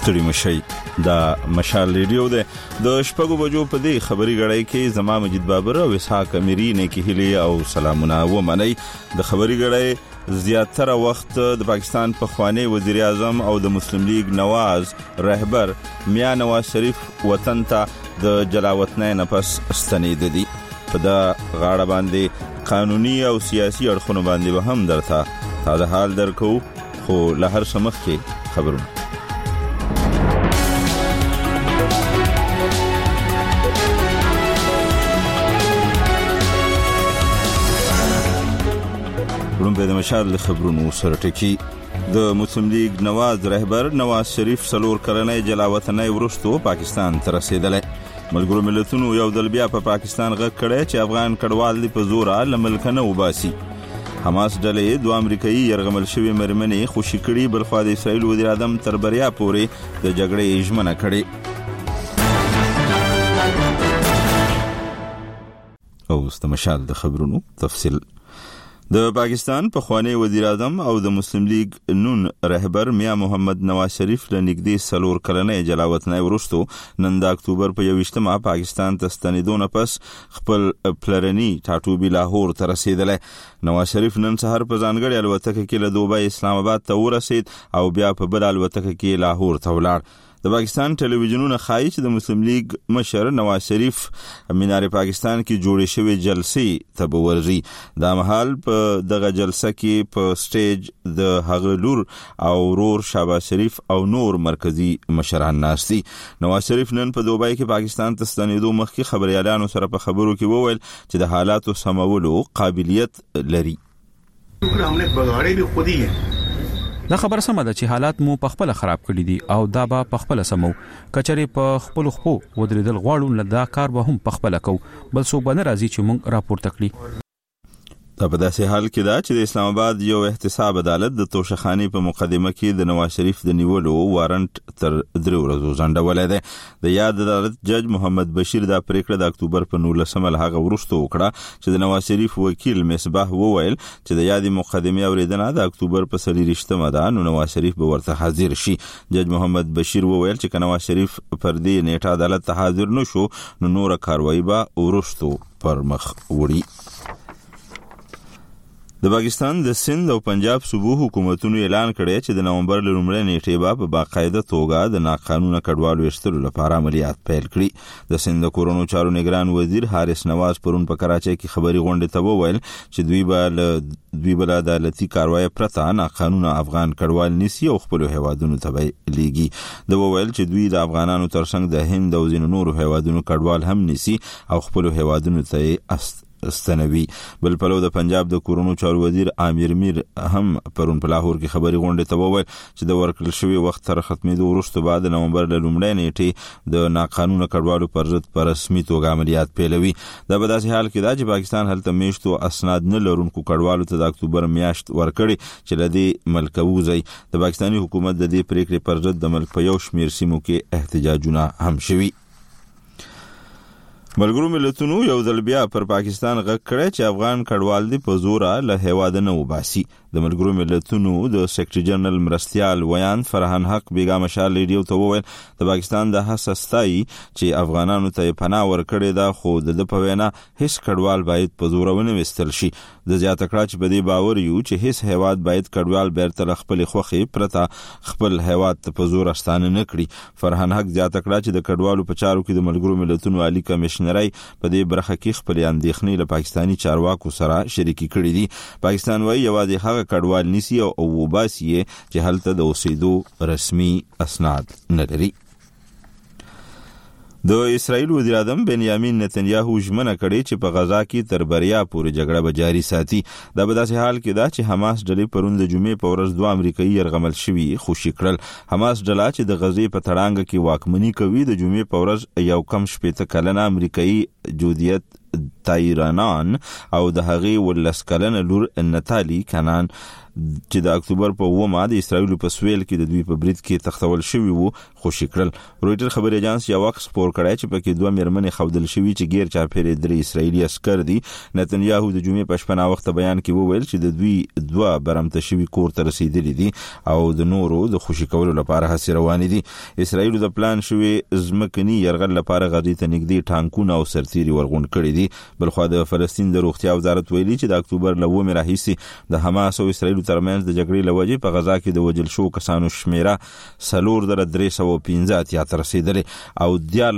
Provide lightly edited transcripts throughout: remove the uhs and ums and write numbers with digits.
ستړي مشي دا مشال ریډیو ده د شپږو بجو په دې خبري غړای کې زما مجید بابر او اسحاق اميري نه کې هلي او سلامونه و منی د خبري غړای زیاتره وخت د پاکستان پخوانی وزیر اعظم او د مسلم لیگ نواز رهبر میاں نواز شریف وطن ته د جلاوطنۍ نه پس استنید دي په دا غاړه باندې قانوني او سیاسي اړخونو باندې به هم درته تازه حال درکو خو له هر سمخ کې خبرونه په د مشال خبرونو سره ټکی د مسلم لیگ نواز رهبر نواز شریف سلور کلنۍ جلاوطنۍ ورستو پاکستان ته رسیدلی ملګرو ملتونو یو ځل بیا په پاکستان غږ کړی چې افغان کډوال دی په زوره له ملکه نه وباسي حماس ډلې دوه امریکایي یرغمل شوي مرمنې خوشي کړي بلخوا د اسرائیل وزیر اعظم تر بریا پورې د جګړې ژمنه کړې اوس د مشال د خبرونو تفصیل د پاکستان پخوانی وزیر اعظم او د مسلم لیگ نون رهبر میاں محمد نواز شریف له نږدې سلور کلنۍ جلاوطنۍ وروستو نن د اکتوبر په 21 پاکستان ته ستنېدو نه پس خپل پلرني ټاټوبي لاهور ته رسیدلی نواز شریف نن سهار په ځانګړې الوتکه کې له دوبۍ اسلام آباد ته ورسید او بیا په بل الوتکه کې لاهور ته ولاړ د پاکستان ټلویزیونونه ښایي چې د مسلم لیگ مشر نواز شریف مینار پاکستان کې جوړې شوې جلسې ته به ورځي دا مهال په دغه جلسه کې په سټیج د هغه لور او ورور شهباز شریف او نور مرکزی مشران ناست دي نواز شریف نن په دوبۍ کې پاکستان ته ستنېدو مخکې خبريالانو سره په خبرو کې وویل چې د حالاتو سمولو قابلیت لري हमने बगाड़े भी खुद ही है دا خبر سم ده چې حالات مو په خپل خراب کړی دي او دا به په خپل سمو کچري په خپل خو ودرېدل غواړو لدا کار به هم په خپل کو بل څو بنه راځي چې مونږ راپورته کړی دا په داسې حال کې دا چې د اسلام آباد یو احتساب عدالت د توشخانی په مقدمه کې د نواز شریف د نیولو وارنټ تر 3 ورځې ځنډولای دی د یاد عدالت جج محمد بشیر دا پریکړه د اکتوبر په 19 هغه ورستو وکړه چې د نواز شریف وکیل مصباح وویل چې د یاد مقدمه اوریدنه د اکتوبر په 23 ده نو نواز شریف به ورته حاضر شي جج محمد بشیر وویل چې نواز شریف پر دې نیټه عدالت ته حاضر نشو نو نور کاروایی به ورستو پر مخ وړي د پاکستان د سند او پنجاب صوبو حکومتونو اعلان کړی چې د نومبر لومړۍ نیټې به په باقاعده توګه د ناقانونه کډوالو ایستلو لپاره عملیات پیل کړي د سند کورونو چارو نگران وزیر حارث نواز پرون په کراچۍ کې خبري غونډې ته وویل چې دوی بل عدالتي کاروایی پرته ناقانونه افغان کډوال نیسي او خپل هیوادونو ته لیږي د وویل چې دوی د افغانانو ترڅنګ د هند او ځینو نورو هیوادونو کډوال هم نیسي او خپل هیوادونو ته استنوي بل پلو د پنجاب د کورونو چارو وزیر عامر میر هم پرون په لاهور کې خبري غونډې ته وویل چې د ورکړل شوی وخت تر ختمېدو وروسته بعد د نومبر له لومړۍ نیټې د ناقانونه کډوالو پر ضد په رسمي توګه عملیات پیلوي دا په داسې حال کې دا چې پاکستان هلته میشتو اسناد نه لرونکو کډوالو ته د اکتوبر میاشت ورکړي چې لدی ملک ووزي د پاکستاني حکومت د دې پریکړې پر ضد د ملک په یو شمیر سیمو کې احتجاجونه هم شوي ملګرو ملتونو یو ځل بیا پر پاکستان غږ کړی چې افغان کډوال دی په زوره له هیواد نه وباسي د ملګرو ملتونو د سیکریټري جنرال مرستیال ویان فرحان حق بیګا مشال ریډیو ته وویل د پاکستان د حساستای چې افغانانو ته پناه ورکړي دا خو د په وینا هیڅ کډوال باید په زوره ونه وستل شي د زیاته کړه چې بده باور یو چې هیڅ هیواد باید کډوال بیرته خپل خوخي پرته خپل هیواد ته په زور استانه نه کړي فرحان حق زیاته کړه چې د کډوالو په چارو کې د ملګرو ملتونو عالی کمشنري په دې برخه کې خپل اندېښنې له پاکستانی چارواکو سره شریکي کړې دي پاکستان وايي یوازې هغه کډوال نیسي او وباسي چې هلته د اوسېدو رسمي اسناد نه لري د اسرائیل وزیر اعظم بنیامین نتنیاهو ژمنه کړې چې په غزا کې تر بریا پورې جګړه به جاري ساتي دا په داسې حال کې دا چې حماس ډلې پرون د جمعې په ورځ دوه امریکایي یرغمل شوي خوشي کړل حماس ډله چې د غزې په تړانګه کې واکمني کوي د جمعې په ورځ یو کم 80 کلنه امریکایي جودیت تایرانان او د هغې 18 کلنه لور نتالی کنان چې د اکتوبر په 9 د اسرایل په سویل کې د دوی په برید کې تختول شوی وو خوشی کړل. رويټر خبري اژانس یو وخت خبر کړی چې پکې دوه مېرمنې خودل شوی چې غیر چاپیرې درې اسرایلی عسكر دي. نتنیاهو د جمعې په شپه وخت بیان کې وویل چې د دوی دوه برمته شوی کور ته رسیدلي دي او د نورو د خوشی کولو لپاره هڅې روانې دي. اسرایل د پلان شوی ځمکني يرغل لپاره غزې ته نږدې ټانکونه او سرتيري ورغون کړي دي. بلخو د فلسطین د روغتیا وزارت ویلي چې د اکتوبر ل 9 راهیسې د حماس او اسرایل ترمنځ د جګړې لوجې په غزا کې د وجل شو کسانو شمیره 4315 ته رسیدلې او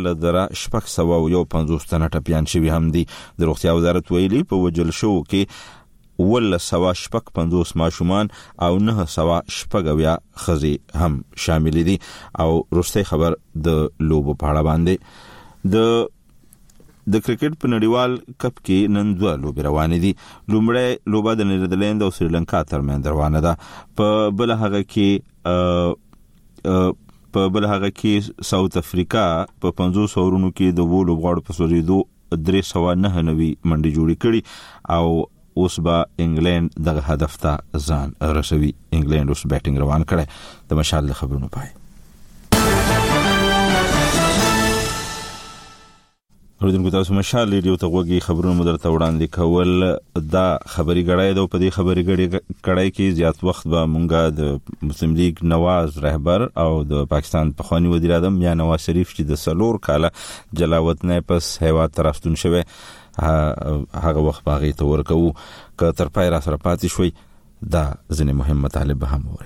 14650 تنه ټپيان شوي هم دي. د روغتیا وزارت ویلي په وجل شو کې 150 ماشومان او 900 خزي هم شامل دي. او روسي خبر د لوبو په اړه باندې د کرکټ په نړیوال کپ کې نن دوه لوبې روانې دي. لومړی لوبه د نیدرلند او سریلانکا ترمنځ روانه ده. په بل هغه کې ساوث افریقا په 500 اورونو کې د وولو غاړو په سوریدو 399 منډي جوړې کړي او اوس به انګلند دغه هدف ته ځان رسوي. انګلند اوس بیټینګ روان کړي. د مشال خبرونو پای اوریدونکو تاسو مشال ریډیو ته وګورئ. خبرونه مو درته وړاندې کول دا خبري غړای ده. په دې خبري غړای کې زیات وخت به مونږه د مسلم لیگ نواز رهبر او د پاکستان پخوانی وزیر اعظم یا نواز شریف چې د سلور کاله جلاوت نه پس هیواد ترستون شوه هغه وخت باغې ته ورکو که تر پای را سره پاتې شوي دا ځنې مهم مطالب هم وره.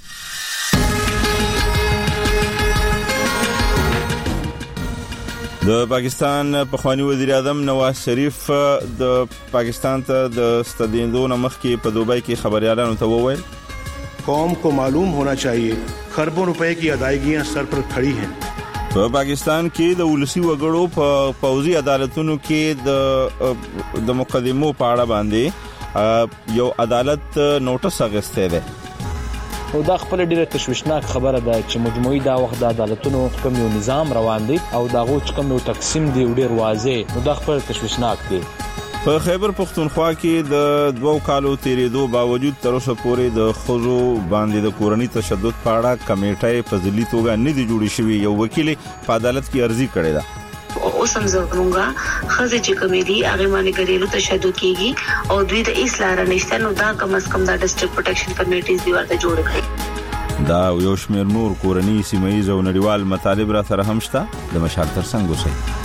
د پاکستان پخوانی وزیر اعظم نواز شریف د پاکستان ته د ستدیندو نمخ کې په دوبۍ کې خبريالانو ته وویل قوم کو معلوم ہونا چاہیے خربوں روپے کی ادائیگیاں سر پر کھڑی ہیں. په پاکستان کې د ولسی وګړو په پوزي عدالتونو کې د مقدمو په اړه باندې یو عدالت نوټس اغسته ده. او دا خپل ډیره تشویشناک خبره ده چې مجموعي دا وخت د عدالتونو کوم یو نظام روان دی او دا غو چې کوم یو تقسیم دی ډیر واضح نو دا خپل تشویشناک دی. په خیبر پختونخوا کې د 2 کالو تیریدو باوجود تر اوسه پورې د خزو باندې د کورنۍ تشدد په اړه کمیټه په ځلي توګه نه دی جوړی شوی. یو وکیل په عدالت کې عرضی کړې ده اوس هم زمونږه خزه چې کمیډي هغه باندې غریلو تشدد کیږي او دوی د اسلام نشته نو دا کم از کم دا ډیسټریکټ پروټیکشن کمیټیز دی ورته جوړ کړي. دا یو شمیر نور کورنۍ سیمایي او نړیوال مطالب را سره هم شته. د مشال ترڅنګ اوسئ.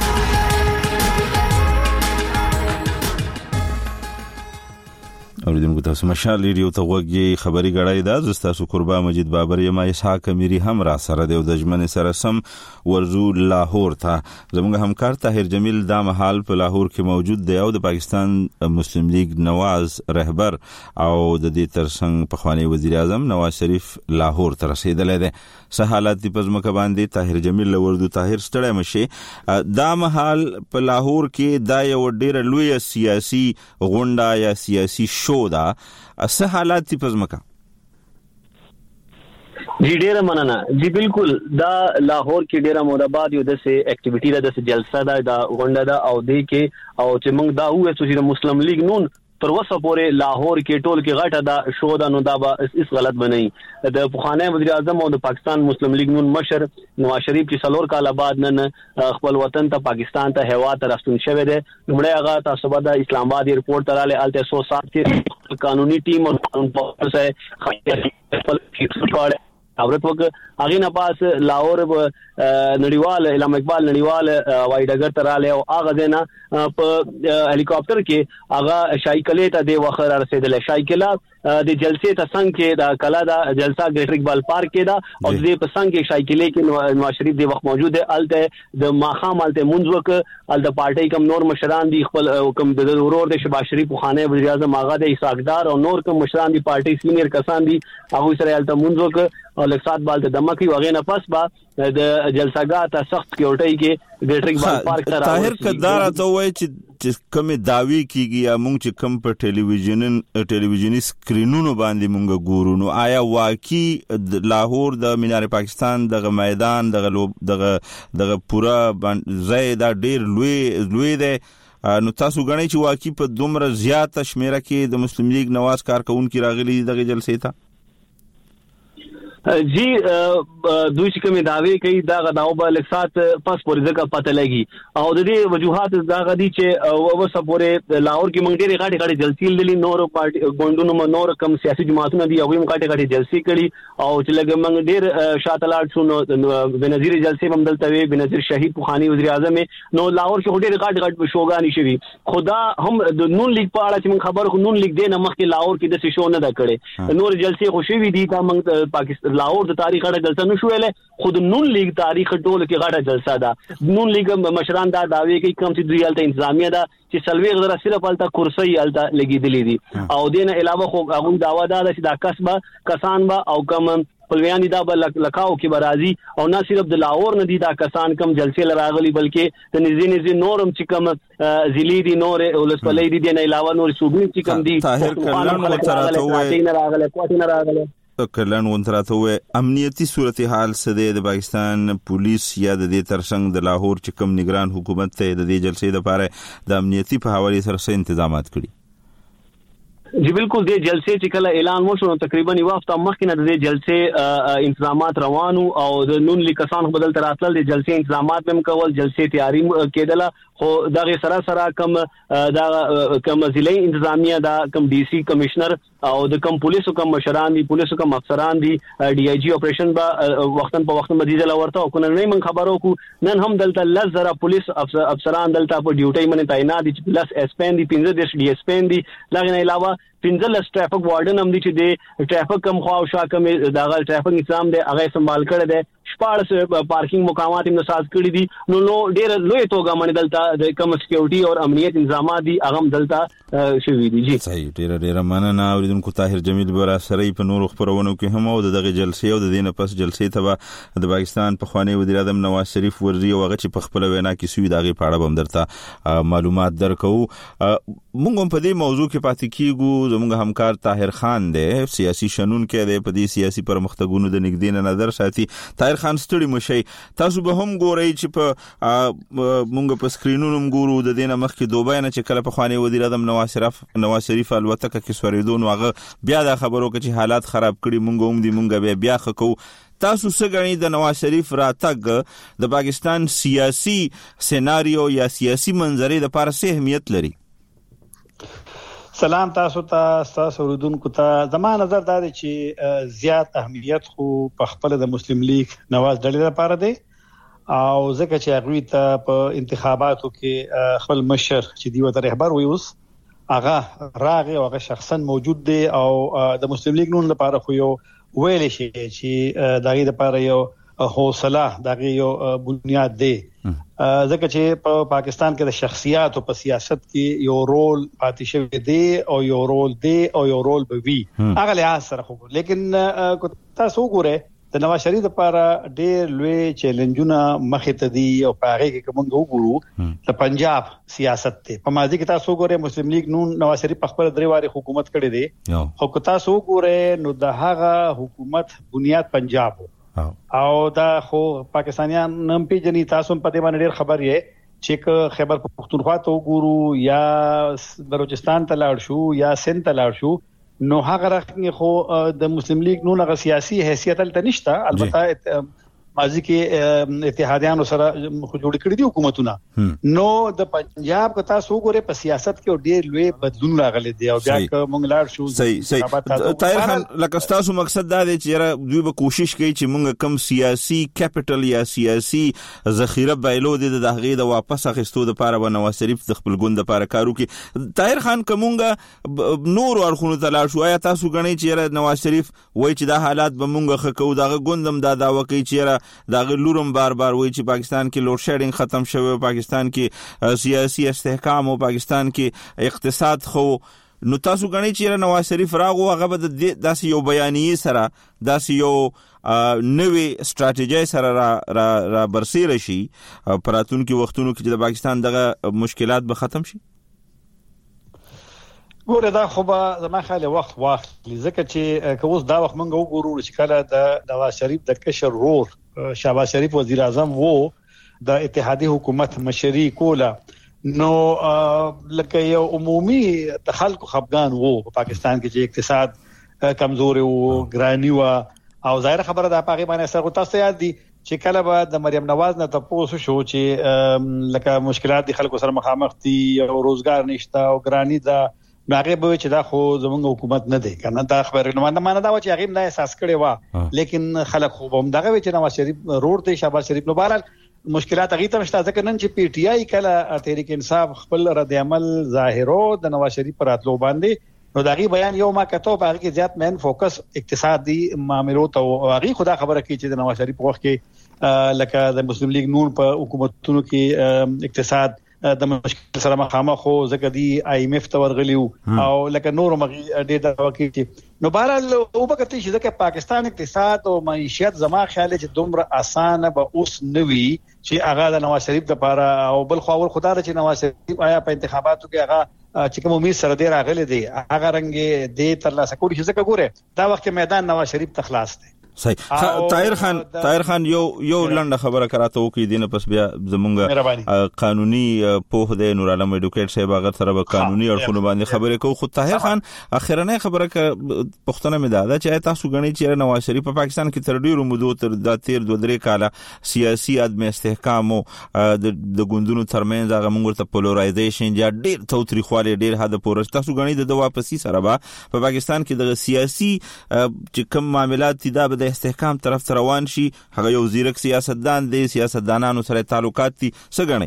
اوریدونکو تاسو مشال ریډیو ته وګورئ. خبري غړای دا زستاسو قربا مجید بابر یم اسحاق میری هم را سره دی د جمن سره سم ورزو لاهور ته. زموږ همکار طاهر جمیل دا مهال په لاهور کې موجود دی او د پاکستان مسلم لیگ نواز رهبر او د دې ترڅنګ پخوانی وزیر اعظم نواز شریف لاهور ته رسیدلی دی. څه حالات په ځمکه باندې طاهر جمیل ورزو طاهر ستړی مشي. دا مهال په لاهور کې دا یو ډیر لوی سیاسي غونډه یا سیاسي دا څه حالات په ځمکه؟ جی ډیره مننه. جی بالکل دا لاهور کې ډیره مرباد یو د سه اکټیویټی دا د جلسه دا غونډه دا او د کې او چې موږ دا وې چې مسلم لیگ نون تر وسه پورې لاهور کې ټول کې غټه دا شو دا نو دا اس غلط بنئ. د پخوانی وزیر اعظم او د پاکستان مسلم لیگ نون مشر نواز شریف چې سلور کال بعد نن خپل وطن ته پاکستان ته هوا ته راستون شوی دی. نمړی هغه تاسو د اسلام آباد ایرپورټ تراله الته 107 کې قانوني ټیم او قانون پولیس خپل فیکس اورت وک اغه نه پاس لاهور نړیوال علامه اقبال نړیوال وای ډګر تراله او اغه دینا په هلیکاپټر کې اغه شایکلې ته دی وخر رسیدل. شایکلا د جلسې ته څنګه کې دا کلا دا جلسه ګټریک بال پارک کې دا او د په څنګه کې شایکلې کې نواز شریف دی وخت موجود دی. الته د ماخام الته منځوک ال د پارټي کم نور مشران دي خپل کم د ورور د شباز شریف خانه وزیر اعظم اغه د اسحاقدار او نور کم مشران دي پارټي سینیئر کسان دي هغه سره الته منځوک او لکسات بال د دمکی وغه نه پس با د جلسګاه ته سخت سکیورټي کې ګټریک بال پارک سره طاهر کدار ته وای چې کوم داوی کیږي یا مونږ چې کم په ټلویزیونی سکرینونو باندې مونږ ګورو نو آیا واقعي د لاهور د مینار پاکستان دغه میدان دغه پورا ځای دا ډیر لوی دی نو تاسو غنئ چې واقعي په دومره زیاته شمیره کې د مسلم لیگ نواز کارکونکو راغلي دغه جلسې ته؟ جی دوی چې کومې دعوی کوي دا غداو به لکسات پس پورې ځکه پته لګي او د دې وجوهات دا غدي چې اوسه پورې لاهور کې مونږ ډېرې غاټي جلسې لري نور پارټي ګوندونو نور کم سیاسي جماعتونه دي هغه مونږ غاټي جلسې کړي او چې لګ مونږ ډېر شاتلاټ شو بنظیر جلسې هم دلته وي بنظیر شهید پوخانی وزیر اعظم نو لاهور کې ډېر غاټ شوګانی شوی خدا هم د نون لیگ په اړه چې مونږ خبر خو نون لیگ دې نه مخکې لاهور کې د شو نه دا کړي نور جلسې خوشي دي تا مونږ پاکستان لاهور د تاریخ غړ جلسه نشو ویلې خود نون لیگ تاریخ ټول کې غړ جلسه ده نون لیگ مشران دا دعوی کوي کوم چې دوی الته انتظامیه ده چې سلوي غره صرف الته کرسي الته لګیدلې دي او دین علاوه خو هغه داوا ده چې دا کسبه کسان با او کم پلویان دا بل لکاو کې برازي او نه صرف د لاهور نه دي دا کسان کم جلسې لراغلي بلکې د نزي نورم چې کم زلی دي نور ولس پلې دي نه علاوه نور صوبې چې کم دي طاهر کلن وتراته وې کلن ونتراته وې امنیتي صورتحال سده د پاکستان پولیس یا د دې ترڅنګ د لاهور چې کوم نگران حکومت ته د دې جلسې لپاره د امنیتي په حواله سره څه تنظیمات کړي؟ جی بالکل دې جلسې چې کله اعلان وشو تقریبا یو هفته مخکې نه د دې جلسې انتظامات روانو او د نون لیگ کسان بدل تر راتل د جلسې انتظامات هم کول جلسې تیاری کېدله خو دغه سره کم دا کم ضلعي انتظامیه دا کم ډي سي کمشنر او د کم پولیسو کم مشران دي پولیسو کم افسران دي ډي اي جي اپریشن با وختن په وخت مدیزه لورته او کنه نه من خبرو کو نن هم دلته لزره پولیس افسران دلته په ډیوټي باندې تعینات دي چې پلس اس پین دي 15 ډي اس پین دي لغه نه علاوه 15 ټریفک وارډن هم دي چې د ټریفک کم خو او شا کم دغه ټریفک نظام دی هغه سمبال کړی دی شپږ پارکینګ مقامات هم نساز کړی دي نو ډېر لوی توګه باندې دلته د کم سکیورټي او امنیت انتظامات دي هغه دلته شوي دي جی صحیح ډېر مننه اوریدونکو طاهر جمیل برا سره په نورو خبرونو کې هم او دغه جلسې او د دینه پس جلسې ته د پاکستان په خوانی وزیر اعظم نواز شریف ورزي او هغه چې په خپل وینا کې سوي دغه پاړه بم درته معلومات درکو مونږ هم په دې موضوع کې پاتې کیږو زموږ همکار طاهر خان دی سیاسي شنون کې دی په دې سیاسي پرمختګونو د نګدین نظر ساتي طاهر خان ستړي مشي تاسو به هم ګورئ چې په مونږ په سکرینونو ګورو د دینه مخکې دوبه نه چې کله په خوانی وزیر اعظم نواز شریف الوتکه کې سوریدون واغه بیا دا خبرو کې چې حالات خراب کړي مونږ هم دي مونږ بیا خکو تاسو څنګه غني د نواز شریف راتګ د پاکستان سیاسي سيناريو یا سیاسي منظرې د لپاره څه اهمیت لري؟ سلام تاسو اوریدونکو ته زما نظر دا دی چې زیات اهمیت خو په خپل د مسلم لیگ نواز ډلې لپاره دی او ځکه چې هغه ته په انتخاباتو کې خپل مشر چې دی وته رهبر وي اوس هغه راغی او هغه شخصا موجود دی او د مسلم لیگ نون لپاره خو یو ویل شي چې دغه لپاره یو حوصله دغه یو بنیاد دی ځکه چې په پاکستان کې د شخصیت او په سیاست کې یو رول پاتې شوی دی او یو رول دی او یو رول به وي هغه لحاظ سره خو لیکن تاسو وګورئ د نواز شریف لپاره ډېر لوی چیلنجونه مخې ته دي او په هغه کې کوم وګورو د پنجاب سیاست ته په ماضي کې تاسو وګورئ مسلم لیگ نون نواز شریف په خپل درې واري حکومت کړی دی خو که تاسو وګورئ نو د هغه حکومت بنیاد پنجاب او دا خو پاکستانیان نم پیجنې تاسو په دې باندې ډېر خبر یې چې خیبر پختونخوا ته وګورو یا بلوچستان ته لاړ شو یا سند ته لاړ شو نو هغه رقم خو د مسلم لیگ نو هغه سیاسي حیثیت تل نشته البته ماضي کې اتحادیانو سره خو جوړ کړی دي حکومتونه نو د پنجاب که تاسو وګورئ په سیاست کې ډېر لوی بدلون راغلي دی او بیا که مونږ لاړ شو صحیح طاهر خان لکه تاسو مقصد دا دی چې دوی به کوشش کوي چې مونږ کم سیاسي کیپټل یا سیاسي ذخیره بایلو د دغه د واپس اخیستو لپاره و نواز شریف د خپل ګوند لپاره کارو کوي طاهر خان کومګه نور ورخونه تلاړ شو آیا تاسو غنئ چې نواز شریف وایي چې دا حالات به مونږ خکو دغه ګوندم دا داوا کوي چې داغه لورم بار وایي چې پاکستان کې لوډ شیډینګ ختم شوی پاکستان کې سیاسي استحکام او پاکستان کې اقتصاد خو نو تاسو غنئ چې نواز شریف راغو هغه به داسې یو بیانیه سره داسې یو نوې استراتیژي سره را برسېره شي پراتونکو وختونو کې د پاکستان دغه مشکلات به ختم شي ګوره دا خو به زما خیال وخت ځکه چې که اوس دا وخت مونږ وګورو چې کله د نواز شریف د کشر رور شهباز شریف وزیر اعظم وو د اتحادیه حکومت مشري کوله نو لکه یو عمومي د خلکو خفقان وو په پاکستان کې چې اقتصاد کمزوري وو ګرانی وو او ظاهر خبره ده پاکي باندې اثر کو تاسو یاد دي چې کله به د مریم نواز نه تاسو شو چې لکه مشکلات دي خلکو سره مخامخ دي او روزګار نشته او ګرانی ده هغه به چې دا خو زموږ حکومت نه دی کنه دا خبره نه مانه دا چې هغه نه احساس کړي وا لیکن خلک خو هم دغه چې نواز شریف روډ ته شهباز شریف نو بهرحال مشکلات هغه ته مشته ځکه نن چې پی ټی آی کله تحریک انصاف خپل رد عمل ظاهرو د نواز شریف پر اتلو باندې نو دغه بیان یو ما کتو په هغه کې زیات مین فوکس اقتصادي معاملو ته هغه خدا خبره کوي چې د نواز شریف په وخت کې لکه د مسلم لیگ نون په حکومتونو کې اقتصاد د مشکل سره مخامخ خو ځکه دی آی ایم اف ته ورغلیو او لکه نور مغي ډېر دا وکړي نو بهرحال او په کتي چې ځکه پاکستان اقتصاد او معیشت زما خیال چې دومره اسانه به اوس نوي چې هغه د نواز شریف لپاره او بل خو ور خدای چې نواز شریف آیا په انتخاباتو کې هغه چې کوم امید سره دی راغلي دی هغه رنګ دی تر لاسه کوي چې ځکه ګوره دا وخت میدان نواز شریف تخلاص دی صحیح طاهر خان یو لنډه خبره کراته وکي دینه پس بیا زمونږ قانوني په د نور عالم اډوکیټ صاحب هغه سره به قانوني اړخونو باندې خبرې کوو خو طاهر خان اخرنه خبره ک پښتنه مې دا چې تاسو غني چې نواز شریف په پاکستان کې تر ډیرو مودو تر د 13 کاله سیاسي عدم استحکام او د ګوندونو ترمنځ هغه موږ ته پولرایزیشن یا ډیر توتریخواله ډیر حد پورې تاسو غني د واپسی سره په پاکستان کې د سیاسي چې کوم معاملات دي دا د استحکام طرف ته روان شي هغه یو زیرک سیاستدان دی سیاستدانانو سره تعلقات دي څه غني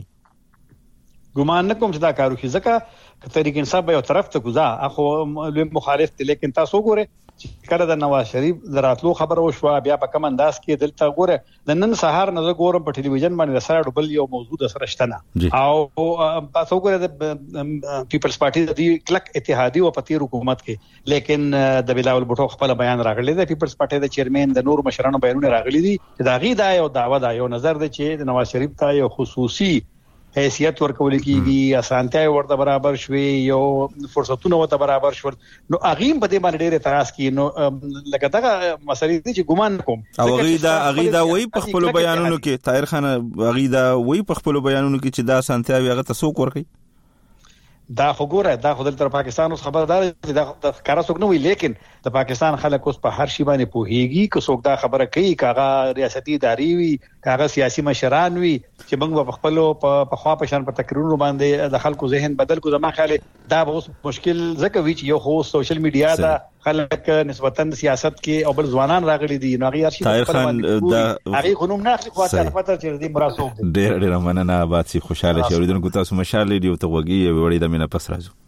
ګمان نکوم چې دا کارو شي ځکه تحریک انصاف یو طرف ته گزا اخو مخالف دي لیکن تاسو ګوره چې کله د نواز شریف دراتلو خبر وشو بیا په کوم انداز کې دلته ګوره د نن سهار نه ګورم په ټلویزیون باندې سره ډبل یو موضوع د سره شتنه او تاسو ګوره د پیپلز پارټي د کلک اتحادی او پتی حکومت کې لیکن د بلاول بوټو خپل بیان راغلی د پیپلز پارټي د چیرمن د نور مشرانو بیانونه راغلي دي چې دا غي دا یو دعوه دا یو نظر دی چې د نواز شریف ته یو خصوصي حیثیت ورکول کیږي اسانتیا ورته برابر شوي یو فرصتونه ورته برابر شول نو اغیم په دې باندې ډېر اعتراض کی نو لکه دا مسلې دي چې ګمان کوم او غیدا وای په خپل بیانونو کې طاهر خان غیدا وای په خپل بیانونو کې چې دا اسانتیا هغه تاسو ورکي دا خو ګوره دا خو د پاکستان اوس خبردار دی دا کارا څوک نه وی لیکن د پاکستان خلک اوس په هر شی باندې پوهیږي که څوک دا خبره کوي کاغه ریاستي اداري وي کاغه سیاسي مشران وي چې موږ په خپل په خوا په شان په تقریرونو باندې د خلکو ذهن بدل کو زما خیال دا به اوس مشکل ځکه وی چې یو خو سوشل میډیا دا خلک نسبتاً سیاست کې او بل ځوانان راغلي دي نو هغه ارشي طاهر خان دا هغه خنوم نه اخلي خو ته پته چې دې مراسوب ډېر مننه آباد سي خوشاله شي اوریدونکو تاسو مشال دی او ته وګي وړي د مینه پس راځو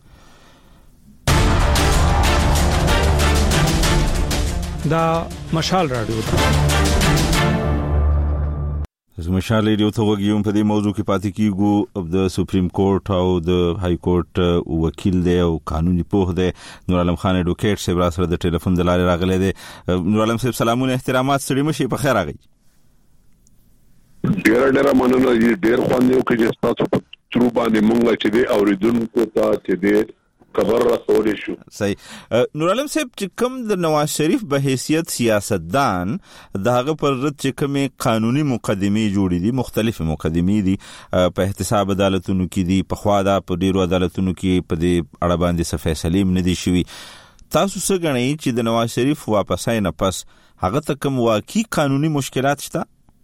دا مشال رادیو مشال ریډیو ته وګیوم په دې موضوع کې پاتې کیږو د سپریم کورټ او د های کورټ وکیل دی او قانوني پوه دی نور عالم خان اډوکیټ صاحب را سره د ټلیفون د لارې راغلی دی نور عالم صاحب سلامونه احترامات ستړي مشي په خیر راغی ډېر مننه ډېر خوانیو کې چې تاسو په ترو باندې مونږ چې دی اوریدونکو ته چې دی خبر رسول شو صحیح نور عالم صاحب چې کوم د نواز شریف به حیثیت سیاستدان دغه پر رد چې کوم قانوني مقدمې جوړې دي مختلف مقدمې دي په احتساب عدالتونو کې دي په خوا دا په ډیرو عدالتونو کې په دې اړه باندې څه فیصله نه دي شوي تاسو څه غنئ چې د نواز شریف واپسای نه پس هغه ته کوم واقعي قانوني مشکلات شته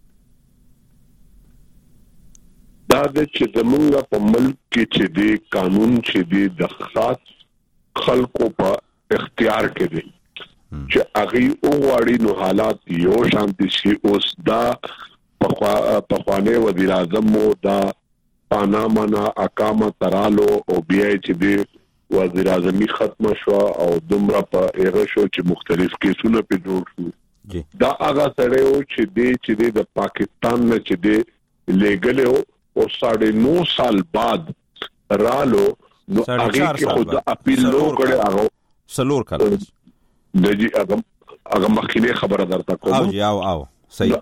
دا چې زمونږ په ملک کې چې دی قانون چې دی د خاص خلکو په اختیار کې دی چې هغه اوغاړي نو حالات یو شانتي شي اوس دا په خوانه وزیر اعظم مو دا پانامانا اقامه ترالو او بیا چې دی وزیر اعظمي ختم شو او دومره په ایغه شو چې مختلف کیسونه په جوړ شو دا هغه سره او چې دی د پاکستان نه چې دی لیګل او 9.5 سال بعد رالو نو هغه کې خود اپیل نو کړي هغه سلور کړه د جی هغه مخکینه خبره درته کوم او صحیح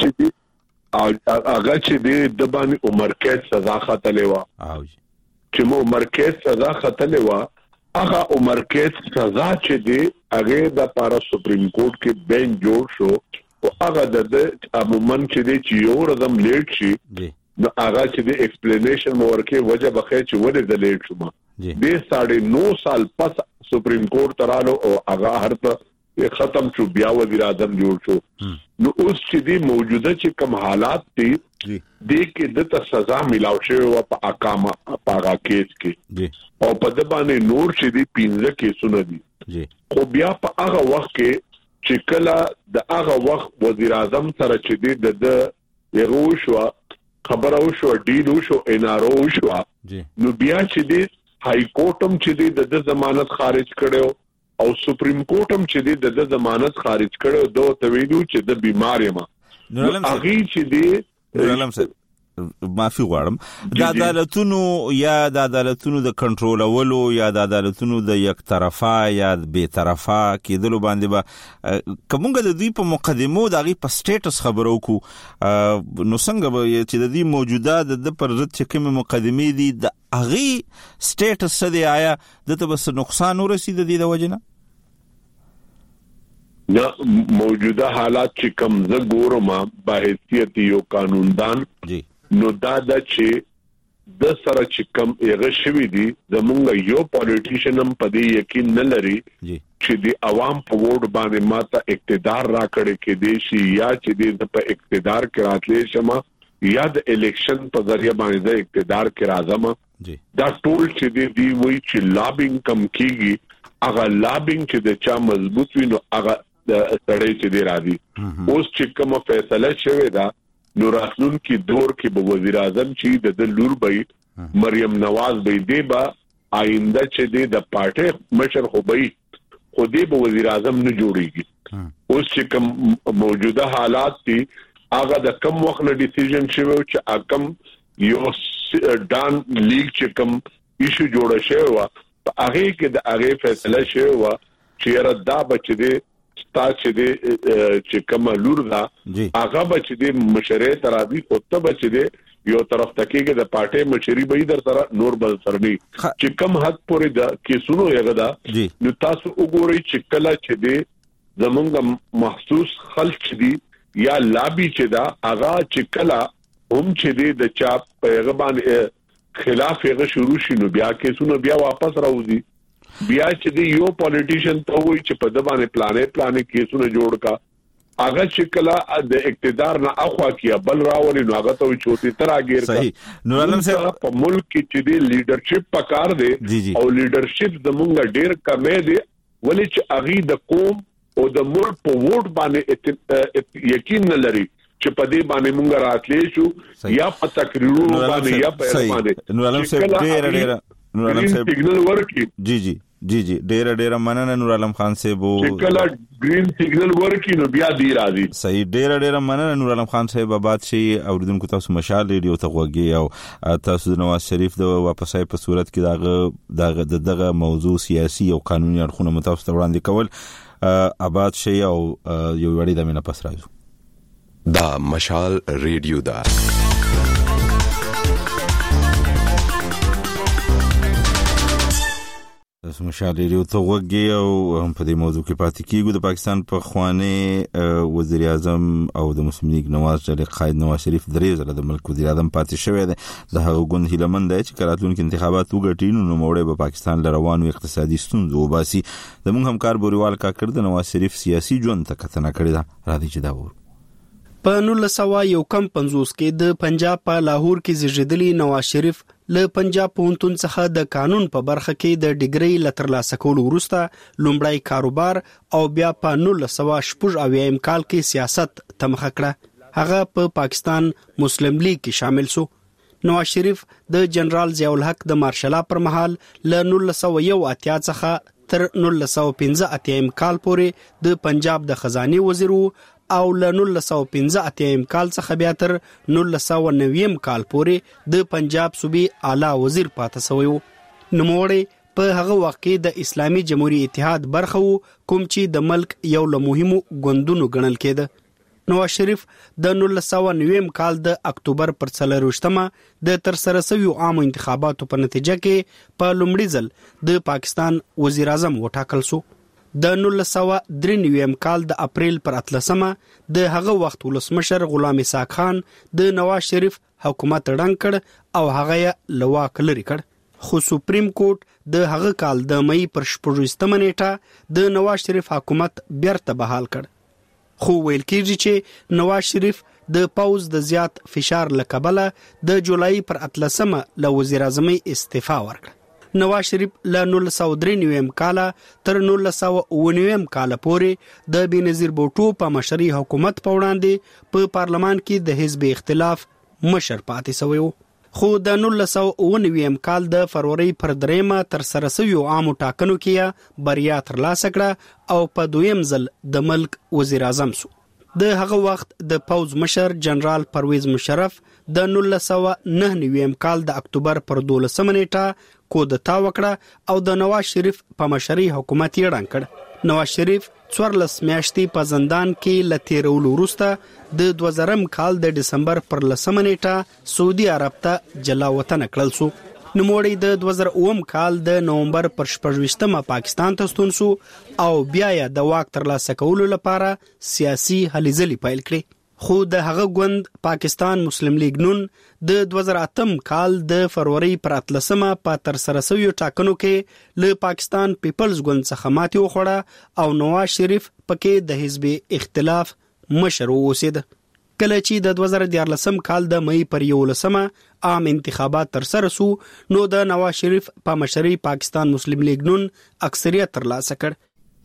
هغه چې د باندې عمر قید سزا خاتلې و چې مو عمر قید سزا خاتلې و هغه عمر قید سزا چې دی هغه د پارا سپریم کورټ کې بینچ جوړ شو او هغه د عموماً چې دی چې یو رقم لیټ شي نو هغه چې د ایکسپلینیشن ورکه وجه بخې چې ولې د لیټ شوم د 9.5 سال پس سپریم کورټ ترالو او هغه هرته ختم شو بیا وزیر اعظم جوړ شو نو اوس چې دی موجوده چې کوم حالات دي د کې د سزا ملاو شوی او په احکام پاغا کیس کې او په د باندې نور چې دی 15 کیسونه دي خو بیا په هغه وخت کې چې کله د هغه وخت وزیر اعظم سره چې د یو شو خبره وشو ډیل وشو انارو وشو نو بیا چې دی های کورټم چې د ضمانت خارج کړو او سپریم کورټم چې د ضمانت خارج کړو دوه تویلو چې د بیمار یم نو هغه چې دی نورالم سره معافي غواړم د عدالتونو یا د عدالتونو د کنټرولولو یا د عدالتونو د یک طرفه یا بے طرفه کېدلو باندې به کومګه د دوی په مقدمو د غي په سټیټس خبرو کو نو څنګه به چې د دې موجوده د پر ضد چې کوم مقدمې دي د غي سټیټس سدي آیا د ته بس نقصان ورسید د وجنه نه موجوده حالات چې کم ز ګورما په حیثیت یو قانوندان نو دا چې د سره چې کم یې شوی دي زمونږ یو پالیټیشن هم په دې یقین نه لري چې د عوام په ووټ باندې ماته اقتدار راکړي کې دي شي یا چې د په اقتدار کې راتلې شمه یا د الیکشن په ذریعہ باندې د اقتدار کې راځم دا ټول چې دی وی چې لابینګ کم کیږي هغه لابینګ چې د چا مضبوط وي نو هغه د سړی چې دی راځي اوس چې کوم فیصله شوی دا نو راتلون کی دور کې به وزیر اعظم چې د لور به مریم نواز به دی با آینده چې د پارټي مشر خو به خو دی به وزیر اعظم نه جوړیږي اوس چې کوم موجوده حالات دي هغه د کم وخت نه ډیسیژن شوی چې کم یو ډان لیگ چې کم ایشو جوړ شوی و په هغه کې د هغه فیصله شوی و چې ردا بچ دی ستا چې کوم لور دا هغه بچ دی مشرې ترابي او ته بچ دی یو طرف تکیږي د پارټي مشري به در سره نور بل سرني چې کم حد پورې دا کیسونو یغه دا نو تاسو وګورئ چې کله چې دی زمونږ محسوس خلک دي یا لابي چې دا هغه چې کله هم چې دی د چا پیغام خلاف یې شروع شینو بیا کیسونو بیا واپس راوځي بیا چې دی یو پالیټیشن ته وایي چې په د باندې پلانې کیسونه جوړ کا هغه چې کله د اقتدار نه اخوا کیا بل راولي نو هغه ته چوتي تر اگیر صحیح نورالم صاحب په ملک کې چې دی لیډرشپ پکار دی او لیډرشپ زمونږ ډیر کمې دی ولې چې اغي د قوم او د ملک په ووټ باندې یقین نه لري چې په دې باندې مونږ راتلې شو یا په تقریرونو باندې یا په باندې نورالم صاحب ډیر نورالم صاحب سیګنل ورکی جی ډیر مننه نورالم خان صاحب کله گرین سیګنل ورکی نو بیا دی راځي صحیح ډیر مننه نورالم خان صاحب آباد شي اوریدونکو تاسو مشال ریډیو ته غوږی او تاسو د نواز شریف د واپسای په صورت کې دغه موضوع سیاسي او قانوني اړخونه متوسط وړاندې کول آباد شي او یو وړي د مینه پس راځو دا مشال ریډیو دا مشال ریډیو ته غوږی او هم په دې موضوع کې پاتې کیږو د پاکستان په خوانه وزیر اعظم او د مسلم لیگ نواز شریف قائد نواز شریف درې ځله د ملک وزیر اعظم پاتې شوی دی د هغه ګوند هیلمند دی چې کاراتونکو انتخابات وګټي نو موړې په پاکستان لروانو اقتصادي ستونزو وباسي د موږ همکار بوریوال کاکړ د نواز شریف سیاسي ژوند ته کتنه کړې ده راځي چې دا وره په 1950 کې د پنجاب په لاهور کې زیږیدلی نواز شریف له پنجاب پوهنتون څخه د قانون په برخه کې د ډیګري لترلاسه کولو وروسته لومړی کاروبار او بیا په 1980 کال کې سیاست تمخه کړه هغه په پاکستان مسلم لیگ کې شامل شو نواز شریف د جنرال ضیاء الحق د مارشلا پر مهال له 1981 څخه تر 1985 کال پورې د پنجاب د خزانه وزیر او له 1985 کال څخه بیا تر 1990 کال پورې د پنجاب صوبې اعلی وزیر پاتې شوی و. نوموړی په هغه وخت کې د اسلامي جمهوریت اتحاد برخه و کوم چې د ملک یو له مهمو ګوندونو ګڼل کېده. نواز شریف د 1990 کال د اکتوبر پر 24مه د ترسره شویو عامو انتخاباتو په نتیجه کې په لومړي ځل د پاکستان وزیر اعظم وټاکل شو. د 1993 کال د اپریل پر 13مه د هغه وخت ولسمشر غلام اسحاق خان د نواز شریف حکومت ړنګ کړ او هغه یې له واک لرې کړ. خو سپریم کورټ د هغه کال د مئی پر 26 نیټه د نواز شریف حکومت بیرته بحال کړ. خو ویل کېږي چې نواز شریف د پوز د زیات فشار له کبله د جولای پر 18 له وزیر اعظم استعفا ورکړه. نواز شریف له 1993 کال تر 1999 کال پورې د بېنظیر بوټو په مشرۍ حکومت په وړاندې په پارلمان کې د حزب اختلاف مشر پاتې شوی و. خو د 1999 کال د فروری پر 3 تر سره شویو عامو ټاکنو کې بریا ترلاسه کړه او په دویم ځل د ملک وزیر اعظم شو. د هغه وخت د پوز مشر جنرال پرویز مشرف د 1999 کال د اکتوبر پر 12 نیټه کودتا وکړه او د نواز شریف په مشرۍ حکومت یې ړنګ کړ. نواز شریف 14 میاشتې په زندان کې له تیرولو وروسته د 2000 کال د ډسمبر پر 10 نیټه سعودي عرب ته جلا وطن کړل شو. نوموړی د 2009 کال د نومبر پر 26 پاکستان ته ستون شو او بیا یې د واک ترلاسه کولو لپاره سیاسي هلې ځلې پیل کړې. خو د هغه ګوند پاکستان مسلم لیگ نون د 2008 کال د فروری پر 13 په تر سره شویو ټاکنو کې له پاکستان پیپلز ګوند څخه ماتې وخوړه او نواز شریف پکې د حزب اختلاف مشر اوسید. کله چې د 2014 کال د مئی پر 11 عام انتخابات تر سره شو نو د نواز شریف په مشرۍ پاکستان مسلم لیگ نون اکثریت ترلاسه کړ.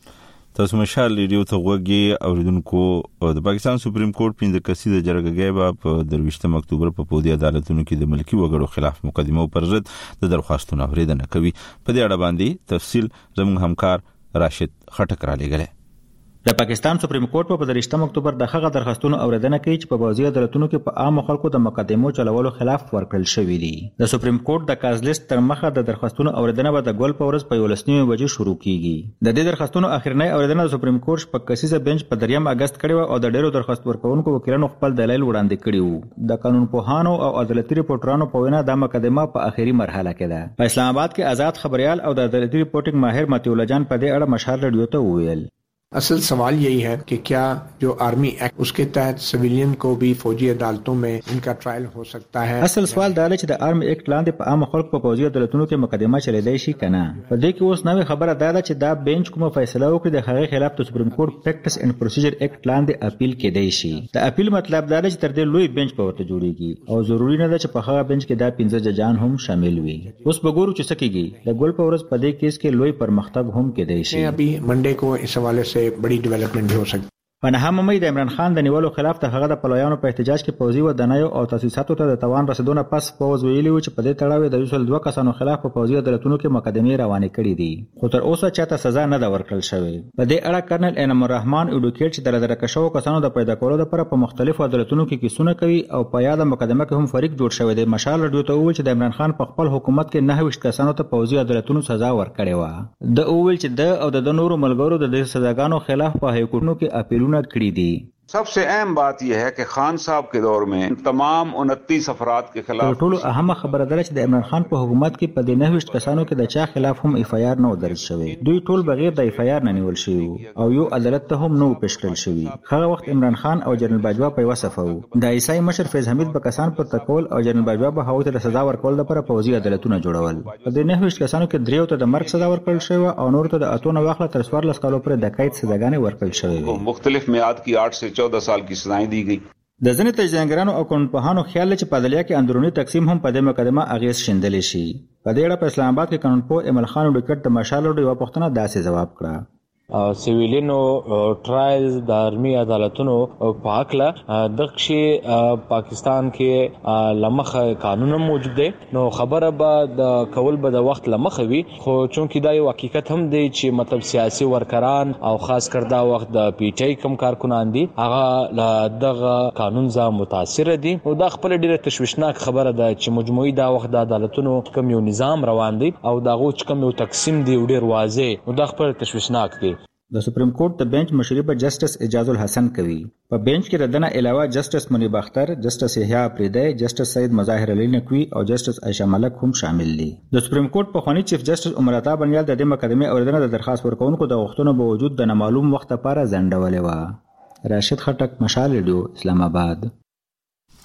تاسو مشال ریډیو ته غوږی اوریدونکو. د پاکستان سپریم کورټ 15 کسیزه جرګه په 23 اکتوبر په پودي عدالتونو کې د ملکی وګړو خلاف مقدمه پر ضد د درخواستونو اوریدنه کوي. په دې اړه باندې تفصیل زموږ همکار راشد خټک را لېږلی. د پاکستان سپریم کورټ په 23 اکتوبر د هغه درخواستونو اوریدنه کوي چې په پوځي عدالتونو کې په عام خلکو د مقدمو چلولو خلاف ورکړل شوی دی. د سپریم کورټ د کاز لیست تر مخه د درخواستونو اوریدنه به د ګول په ورځ په 11 بجې شروع کیږي. د دې درخواستونو اخرنۍ اوریدنه د سپریم کورټ په کسیزه بنچ په 3 اگست کړې او د ډیرو درخواست ورکوونکو وکیلانو خپل دلایل وړاندې کړي وو. د قانون پوهانو او عدالتي ریپورټرانو په وینا د مقدمه په اخري مرحله کې ده. په اسلام آباد کې آزاد خبريال او د عدالتي ریپورټینګ ماهر متي الله جان په دې اړه مشال ریډیو ته وویل. असल सवाल यही है कि क्या जो आर्मी एक्ट उसके तहत सिविलियन को भी फौजी अदालतों में इनका ट्रायल हो सकता है. اصل سوال دا دی چې د آرمی ایکټ لاندې په عام خلکو په پوځي عدالتونو کې مقدمه چلیدای شي کنه. په دې کې اوس نوې خبره دا ده چې دا بنچ کومه فیصله وکړي د هغې خلاف د سپریم کورټ پریکټس اینڈ پروسیجر ایکټ لاندې اپیل کېدای شي. د اپیل مطلب دا دی چې تر دې لوی بنچ په ورته جوړیږي او ضروری نه ده چې په هغه بنچ کې دا 15 ججان هم شامل وي. اوس به ګورو چې څه کېږي. د ګول په ورځ په دې کیس کې لوی پرمختګ هم کېدای شي. ابھی منډے کو اس حوالے سے بڑی ډیولپمنٹ بھی ہو سکتی. په 9 مئی د عمران خان د نیولو خلاف د هغه د پلویانو په احتجاج کې پوځي ودانیو او تاسیساتو ته د توان رسیدونه پس پوز ویلي و چې په دې تړاو د 202 کسانو خلاف په پوځي عدالتونو کې مقدمې روانې کړې دي خو تر اوسه چاته سزا نه ده ورکړل شوې. په دې اړه کرنل انعام الرحمن ایډوکیټ چې د درکشو کسانو د پیدا کولو لپاره په مختلفو عدالتونو کې کیسونه کوي او په یاد مقدمه کې هم فریق جوړ شوی دی مشال رادیو ته وویل چې د عمران خان په خپل حکومت کې 9 کسانو ته پوځي عدالتونو سزا ورکړې و. د وویل چې د او د نورو ملګرو د دې سزاګانو خلاف په های کورټونو کې اپیلونه کړي دي. सबसे अहम बात यह है कि खान साहब के दौर में तमाम 29 अफराद के खिलाफ ټولو اهمه خبره ده چې د عمران خان په حکومت کې په 29 کسانو کې د چا خلاف هم اف آی آر نه درج شوی. دوی ټول بغیر د اف آی آر نه نیول شوی او یو عدالت ته هم نو پیش کړل شوی. هغه وخت عمران خان او جنرال باجوا په وسفه وو. د عیسائی مشر فیض حمید په کسان پر تکول او جنرال باجوا په هغه ته سزا ورکول لپاره پوځي عدالتونه جوړول. په 29 کسانو کې دریو ته د مرګ سزا ورکړل شوی او نور ته د اتونه واخله تر 14 کالو پورې د قید سزاګانې ورکړل شوی. مختلف میعاد کی 8 سے 14 سال کی دی گئی. د ځینې تجزیه‌ګرانو او قانونپوهانو خیال چې په عدلیه کې اندرونی تقسیم هم په دې مقدمه اغیز شیندلی شي. په دې اړه په اسلام آباد کې قانونپوه امل خان ډوکټ د مشال ډوډۍ یوه پوښتنه داسې جواب کړه. سیویلینو ټرایلز د آرمی عدالتونو په حقله دغه پاکستان کې لمخه قانون موجود دی نو خبره به د کول به د وخت لمخه وي خو چونکی دا یو حقیقت هم دی چې مطلب سیاسي ورکران او خاص کر دا وخت د پی ټ آی کم کارکنان دي هغه دغه قانون ځا متاثر دي او دا خپل ډیره تشویشناک خبره ده چې مجموعي دا وخت د عدالتونو کوم یو نظام روان دی او داغه کوم یو تقسیم دی ډیر واضح او دا خپل تشویشناک دی. د سپریم کورټ د بنچ مشري په جسټس اجاز الحسن کوي. په بنچ کې ردنه علاوه جسټس منیب اختر، جسټس یحیی اپریدی، جسټس سید مظاهر علی نقوی او جسټس عائشہ ملک هم شامل دي. د سپریم کورټ په خوانی چیف جسټس عمر عطا بنیال د دې مقدمې اوریدنه د درخواست ورکوونکو د غوښتنو په وجود د نامعلوم وخت لپاره ځنډولې و. راشد خټک، مشال ریډیو، اسلام آباد.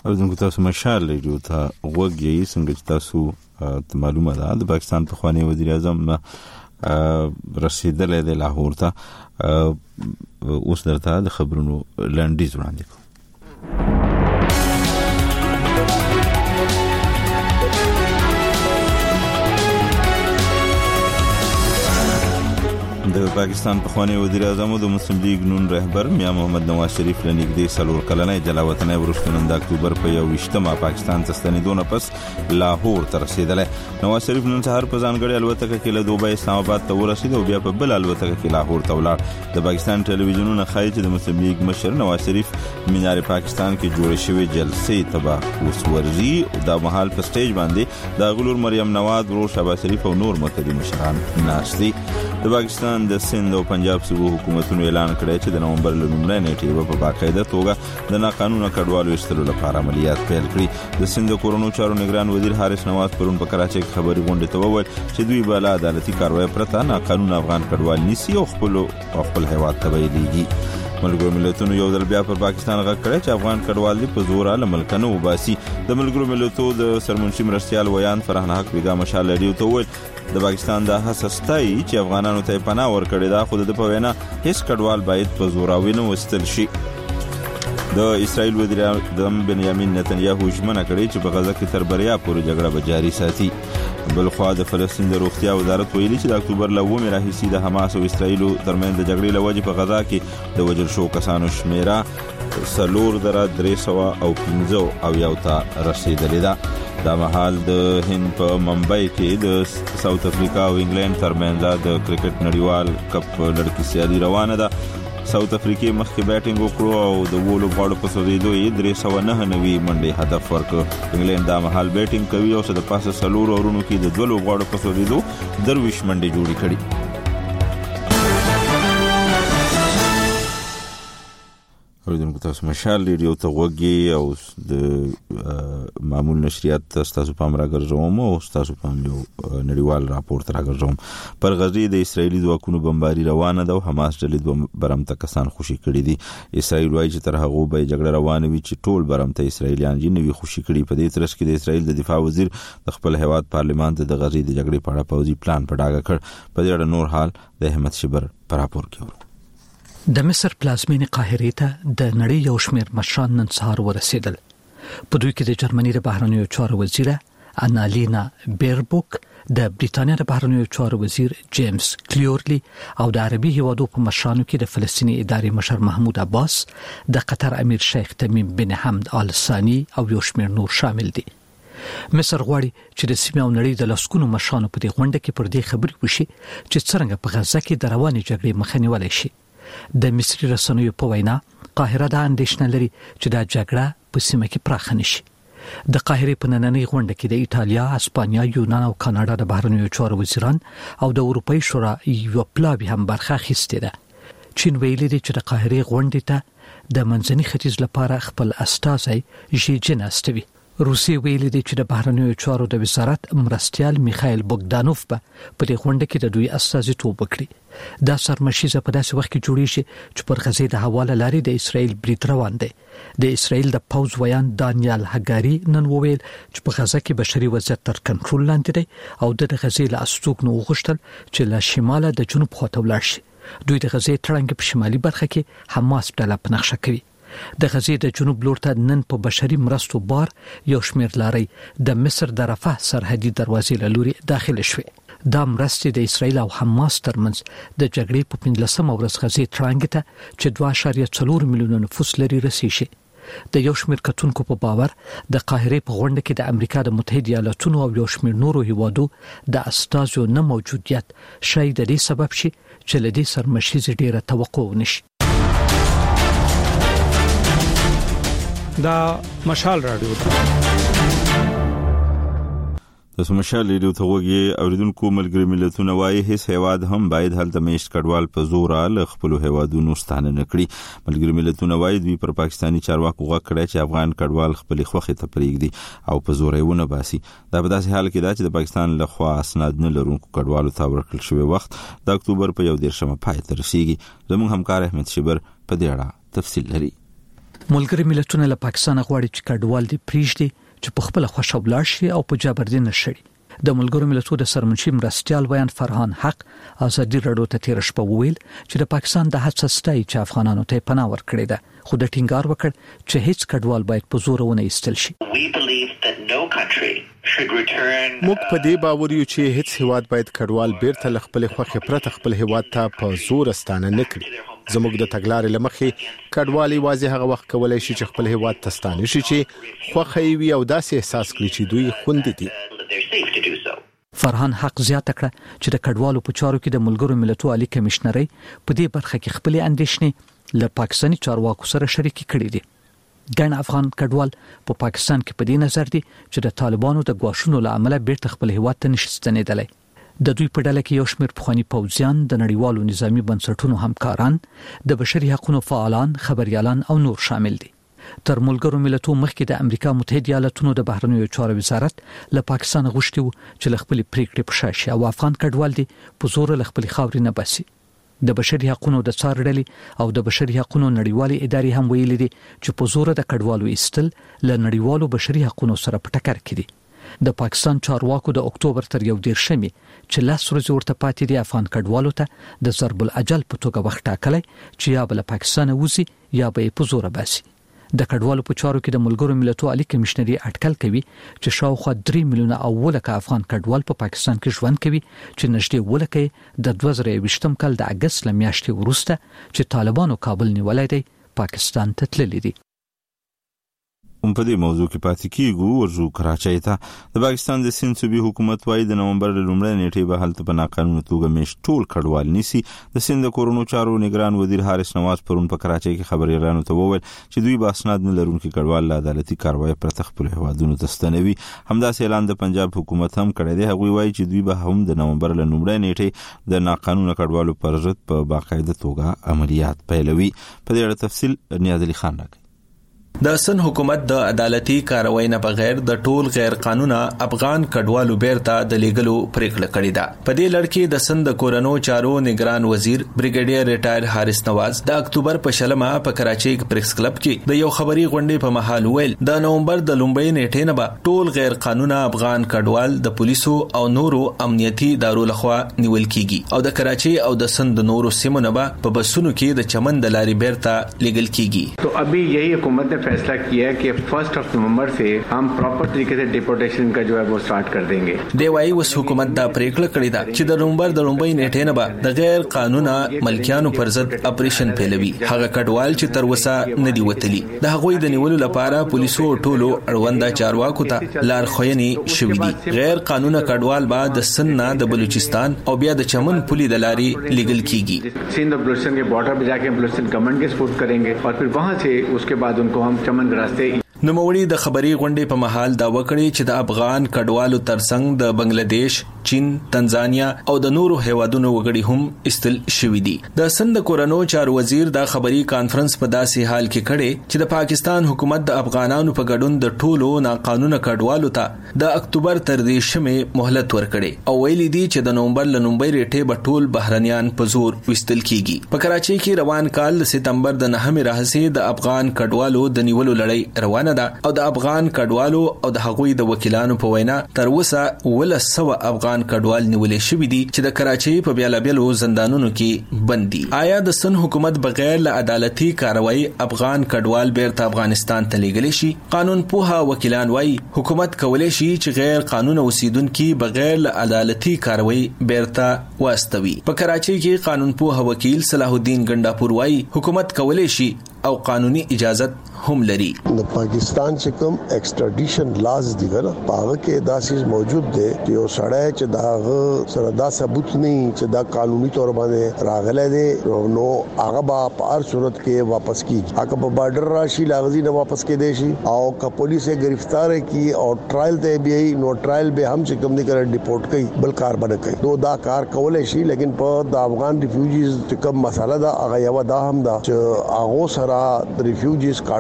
اوریدونکو تاسو مشال ریډیو ته غوږی څنګه چې تاسو معلومه ده د پاکستان پخوانی وزیر اعظم رسیدلې د لاهور ته اوس درته د خبرونو لنډیز وړاندې کوم. د پاکستان پخوانی وزیر اعظم او د مسلم لیگ نون رهبر میا محمد نواز شریف لنیږدې سلور کلنې جلاوطنۍ وروسته نن د اکتوبر په 21مه پاکستان ته ستنېدو نه پس لاهور ته رسیدلی. نواز شریف نن سهار په ځانګړې الوتکه کې له دوبۍ اسلام آباد ته ورسید او بیا په بل الوتکه کې لاهور ته ولاړ. د پاکستان ټلویزیونونه ښایي چې د مسلم لیگ مشر نواز شریف مینار پاکستان کې جوړې شوې جلسې ته به اوس ورځي. دا مهال په سټیج باندې د غلور مریم نواز، ورور شهباز شریف او نور مرکزي مشران ناست دي. د پاکستان د سند او پنجاب صوبو حکومتونو اعلان کړی چې د نومبر له لومړۍ نیټې به په باقاعده توګه د ناقانونه کډوالو ایستلو لپاره عملیات پیل کړي. د سند د کورونو چارو نگران وزیر حارث نواز پرون په کراچۍ کې خبري غونډې ته وویل چې دوی به له عدالتي کاروای پرته ناقانونه افغان کډوال نیسي او خپل هیواد ته ویلېږي. ملګرو ملتونو یو ځل بیا پر پاکستان غږ کړی چې افغان کډوال دې په زوره له ملکه نه وباسي. د ملګرو ملتونو د سرمنشي مرستیال ویان فرحان حق بیګا مشال ریډیو ته وویل د پاکستان د حساستای چې افغانانو ته پناه ورکړي دا خود د پوینا هیڅ کډوال باید په زوراوي نه وستل شي. د اسرائیل وزیر اعظم بنیامین نتنیاهو ژمنه کړې چې په غزه کې تر بریا پورې جګړه به جاري ساتي. بلخوا د فلسطین د روغتیا وزارت ویلي چې د اکتوبر له 9 راهیسې د حماس او اسرائیل ترمنځ د جګړې له وجې په غزه کې د وژل شو کسانو شمیره 4315 ته رسیدلې ده. دا مهال د هند په ممبئی کې د ساوث افریقا او انګلند ترمنځ د کرکټ نړیوال کپ لړکي سیالي روانه ده. ساوث افریقا مخکې بیټینګ وکړو او د وولو غاړو په سوزیدو یې 399 منډې هدف ورکړ. انګلند دا مهال بیټینګ کوي او د پاسه سلور اورونو کې د 2 غاړو په سوزیدو 23 منډې جوړې کړې. اوریدونکو تاسو مشال ریډیو ته غوږی او د معمول نشریات تاسو پام راګرځوم او تاسو پام یو نړیوال راپورټ راګرځوم. پر غزه د اسرایلی ځواکونو بمباري روانه ده او حماس ډلې برمته کسان خوشي کړي دي. اسرایل وايي چې تر هغه به جګړه روانه وي چې ټول برمته اسرایلیان جنوي خوشي کړي. په دې ترڅ کې د اسرایل د دفاع وزیر د خپل هیواد پارلیمان ته د غزه د جګړې په اړه پوځي پلان په ډاګه کړ. په دې اړه نور حال د احمد شبر پر راپور کې د مصر پلازمینې قاهرې ته د نړۍ یو شمېر مشران نن سهار ورسېدل. په دوی کې د جرمني د بهرنیو چارو وزیره انالینا بیربوک، د بریتانیا د بهرنیو چارو وزیر جیمز کلیورلی او د عربي هیوادو په مشرانو کې د فلسطیني ادارې مشر محمود عباس، د قطر امیر شیخ تمیم بن حمد آل ثانی او یو شمېر نور شامل دي. مصر غواړي چې د سیمې او نړۍ د لسګونو مشرانو په دې غونډه کې پر دې خبرې وشي چې څنګه په غزه کې د روانې جګړې مخه نیولای شي. د مصري رسنیو په وینا قاهره د اندېښنه لري چې دا جګړه په سیمه کې پراخ نشي. د قاهره په نننۍ غونډه کې د ایټالیا، اسپانیا، یونان او کاناډا د بهرنیو چارو وزیران او د اروپای شورا یو پلاوی هم برخه اخیستې ده. چین ویلي دی چې د قاهره غونډې ته د منځني ختیځ لپاره خپل استازی ژي جن استوي. روسیې ویلي دی چې د بهرنیو چارو د وزارت مرستیال میخائیل بوګدانوف په دې غونډه کې د دوی استازیتوب وکړي. دا سرمشیزه په داسې وخت کې جوړیږي چې پر غزې د حواله لاري د اسرائیل برید روان دی. د اسرائیل د پوز ویان دانیال هګاری نن وویل چې په غزه کې بشري وضعیت تر کنټرول لاندې دی او د غزې له استوګنو وغوښتل چې له شماله د جنوب خواته ولاړ شي. دوی د غزې تړنګ په شمالي برخه کې حماس ډله په نقشه کوي. د غزې د جنوب لور ته نن په بشري مرستو بار یو شمېر لاري د مصر د رفح سرحدي دروازې له لوري داخله شوې. دا مرستې د اسرائیل او حماس ترمنځ د جګړې په 15مه ورځ غزې تړنګ ته چې 2.4 میلیون نفوس لري رسیږي. د یو شمېر کتونکو په باور د قاهره په غونډه کې د امریکا د متحده ایالاتونو او یو شمېر نورو هیوادو د استازو نه موجودیت شاید د دې سبب شي چې له دې سرمشیزې ډیره توقع ونشي. دا مشال رادیو د مشال ریډیو ته وګورئ. اوریدونکو ملګری ملتونه وايي هیڅ هیواد هم باید هلته میشت کډوال په زور له خپل هیوادونو ستانه نکړي. ملګری ملتونه وايي دوی پر پاکستاني چارواکو غږ کړی چې افغان کډوال خپل خوخه ته پرېږدي او په زور یې ونه باسي. دا په داسې حال کې ده چې د پاکستان له خوا اسناد نه لرونکو کډوالو ته ورکړل شوی وخت د اکتوبر په 11مه پای ته رسیږي. زموږ همکار احمد شبر په دې اړه تفصیل لري. ملګری ملتونه له پاکستان غواړي چې کډوال دي پریږدي چې په خپل خوښه ولاړ شي او په جبردین نشړي. د ملګرو ملتونو د سرمنشي مرستيال ویان فرحان حق ازادي راډیو ته تیر شپه ویل چې د پاکستان د هڅه ستای چې افغانانو ته پناه ورکړي ده، خو د ټینګار وکړ چې هیڅ کډوال باید په زور ونه ایستل شي. موږ په دې باور یو چې هیڅ هیواد باید کډوال بیرته خپل خوخه پرته خپل هیواد ته په زور ستانه نه کړي. زموږ د تګلارې لمخې کډوالي واضح هغه وخت کولای شي چې خپل هیواد ته ستانه شي چې خوخه وي او داسې احساس کړي چې دوی خوندي دي. فرحان حق زیاته کړه چې د کډوالو په چارو کې د ملګرو ملتونو عالی کمشنري په دې برخه کې خپل اندیشنې له پاکستاني چارواکو سره شریکي کړې دي. ګڼ افغان کډوال په پاکستان کې په دې نظر دي چې د طالبانو د غواښونو له امله بیرته خپل هیواد ته نشي ستنېدلی. د دوی په ډله کې یو شمېر پخوانی پوځیان، د نړیوالو نظامی بنسټونو همکاران، د بشري حقوقو فعالان، خبريالان او نور شامل دي. تر ملګرو ملتونو مخکې د امریکا متحده ایالاتونو د بهرنیو چارو وزارت له پاکستان غوښتي وو چې له خپل پریکړې په شاشه او افغان کډوال دي په زور له خپل خاورې نه باسي. د بشري حقوقو د څار ډلې او د بشري حقوقو نړیوالې ادارې هم ویلي دي چې په زور د کډوالو ایستل له نړیوالو بشري حقوقو سره په ټکر کې دي. د پاکستان چارواکو د اکتوبر تر 11 چې لاس ورځې ورته پاتې دي افغان کډوالو ته د ضرب الاجل په توګه وخت ټاکلی چې یا بل پاکستان وځي یا به په زور باسي. د کډوالو په چارو کې د ملګرو ملتونو عالی کمشنري اټکل کوي چې شاوخوا 3 میلیونه اولکه افغان کډوال په پاکستان کې ژوند کوي چې نږدې ولکه د 2020 کال د اگست لمیاشتې وروسته چې طالبانو کابل نیولای دی پاکستان ته تللی دي. په دې موضوع کې پاتې کیږو ورجو کراچۍ ته. د پاکستان د سند صوبې حکومت وايي د نومبر لومړۍ نیټې به هلته په ناقانونه توګه میش ټول کډوال نیسي. د سند د کورونو چارو نگران وزیر حارث نواز پرون په کراچۍ کې خبريالانو ته وویل چې دوی به اسناد نه لرونکي کډوال له عدالتي کاروایی پرته خپل هیوادونو ته ستنوي. همداسې اعلان د پنجاب حکومت هم کړی دی. هغوی وايي چې دوی به هم د نومبر لومړۍ نیټې د ناقانونه کډوالو پر ضد په باقاعده توګه عملیات پیلوي. په دې اړه تفصیل نیاز علي خان راکړي. د سن حکومت د عدالتي کاروایی نه بغیر د ټول غیر قانونا افغان کډوالو بیرته د لیګلو پریکړه کړې ده. په دې لړ کې د سن د کورونو چارو نگران وزیر بریګیډیر ریټایر حارث نواز د اکتوبر په شلمه په کراچۍ پریس کلب کې د یو خبري غونډې په محل ویل د نومبر د لومړۍ نیټې نه به ټول غیر قانونا افغان کډوال د پولیسو او نورو امنیتي ادارو لخوا نیول کیږي او د کراچۍ او د سن د نورو سیمو نه به په بسونو کې د چمن د لارې بیرته لیګل کیږي. तो अभी यही हुकूमत ने फैसला किया है कि 1 नवंबर से हम प्रॉपर तरीके से डिपोर्टेशन का जो है वो स्टार्ट कर देंगे. دیوای وس حکومت دا پریکړه کړې ده چې د نومبر د لومړۍ نیټې نه به د غیر قانونا ملکیانو پر ضد اپریشن پیلوي. هغه کډوال چې تر وسه نه دی وتلی د هغوی د نیولو لپاره پولیسو ټولو اړونده چارواکو ته لارښوونې شوې دي. غیر قانونا کډوال به د سن نه د بلوچستان او بیا د چمن پولي د لارې لیګل کیږي. سندھ اور بلوچستان کے بارڈر پہ جا کے بلوچستان گورنمنٹ کے سپورٹ کریں گے اور پھر وہاں سے اس کے بعد ان کو ہم چمن کے راستے. نوموړي د خبري غونډې په محل دا وکړي چې د افغان کډوالو ترڅنګ د بنگلاديش، چین، تنزانیا او د نورو هیوادونو وګړي هم استل شوې دي. د سند کورونو چارو وزیر دا خبري کانفرنس په داسې حال کې کړي چې د پاکستان حکومت د افغانانو په ګډون د ټولو ناقانونه کډوالو ته د اکتوبر تر 10 مهلت ورکړي او ویلي دي چې د نومبر لومړۍ نیټې به ټول بهرنیان په زور وستل کیږي. په کراچۍ کې روان کال د سپتمبر د 9 راهسي د افغان کډوالو د نیولو لړۍ روانه ده او د افغان کډوالو او د هغوی د وکیلانو په وینا تر اوسه 100 افغان کډوال نیولې شوې دي چې د کراچۍ په بیلابیلو زندانونو کې بند دي. آیا د سن حکومت بغیر له عدالتي کاروایی افغان کډوال بیرته افغانستان ته لیږلی شي؟ قانون پوها وکیلان وايي حکومت کولی شي چې غیر قانون اوسیدونکي بغیر له عدالتي کاروایی بیرته واستوي. په کراچۍ کې قانون پوها وکیل صلاح الدین ګنڈاپور وايي حکومت کولی شي او قانوني اجازت هم لري. د پاکستان چې کوم ایکسټریډیشن لاز دي غره هغه کې دا چیز موجود دی چې یو سړی چې دا سره دا ثبوت نه چې دا قانوني تور باندې راغلی دی نو هغه په هر صورت کې واپس کیږي. هغه په بارډر راشي لاغزي نه واپس کې دی شي او که پولیس یې گرفتار کی او ټرایل ته بیا نو ټرایل به هم چې کوم نه کړي ډیپورټ کوي بل کار باندې کوي. نو دا کار کولای شي لیکن په د افغان ریفیوجیز چې کوم مسله دا هغه یو دا هم دا چې هغه سره ریفیوجیز کارډ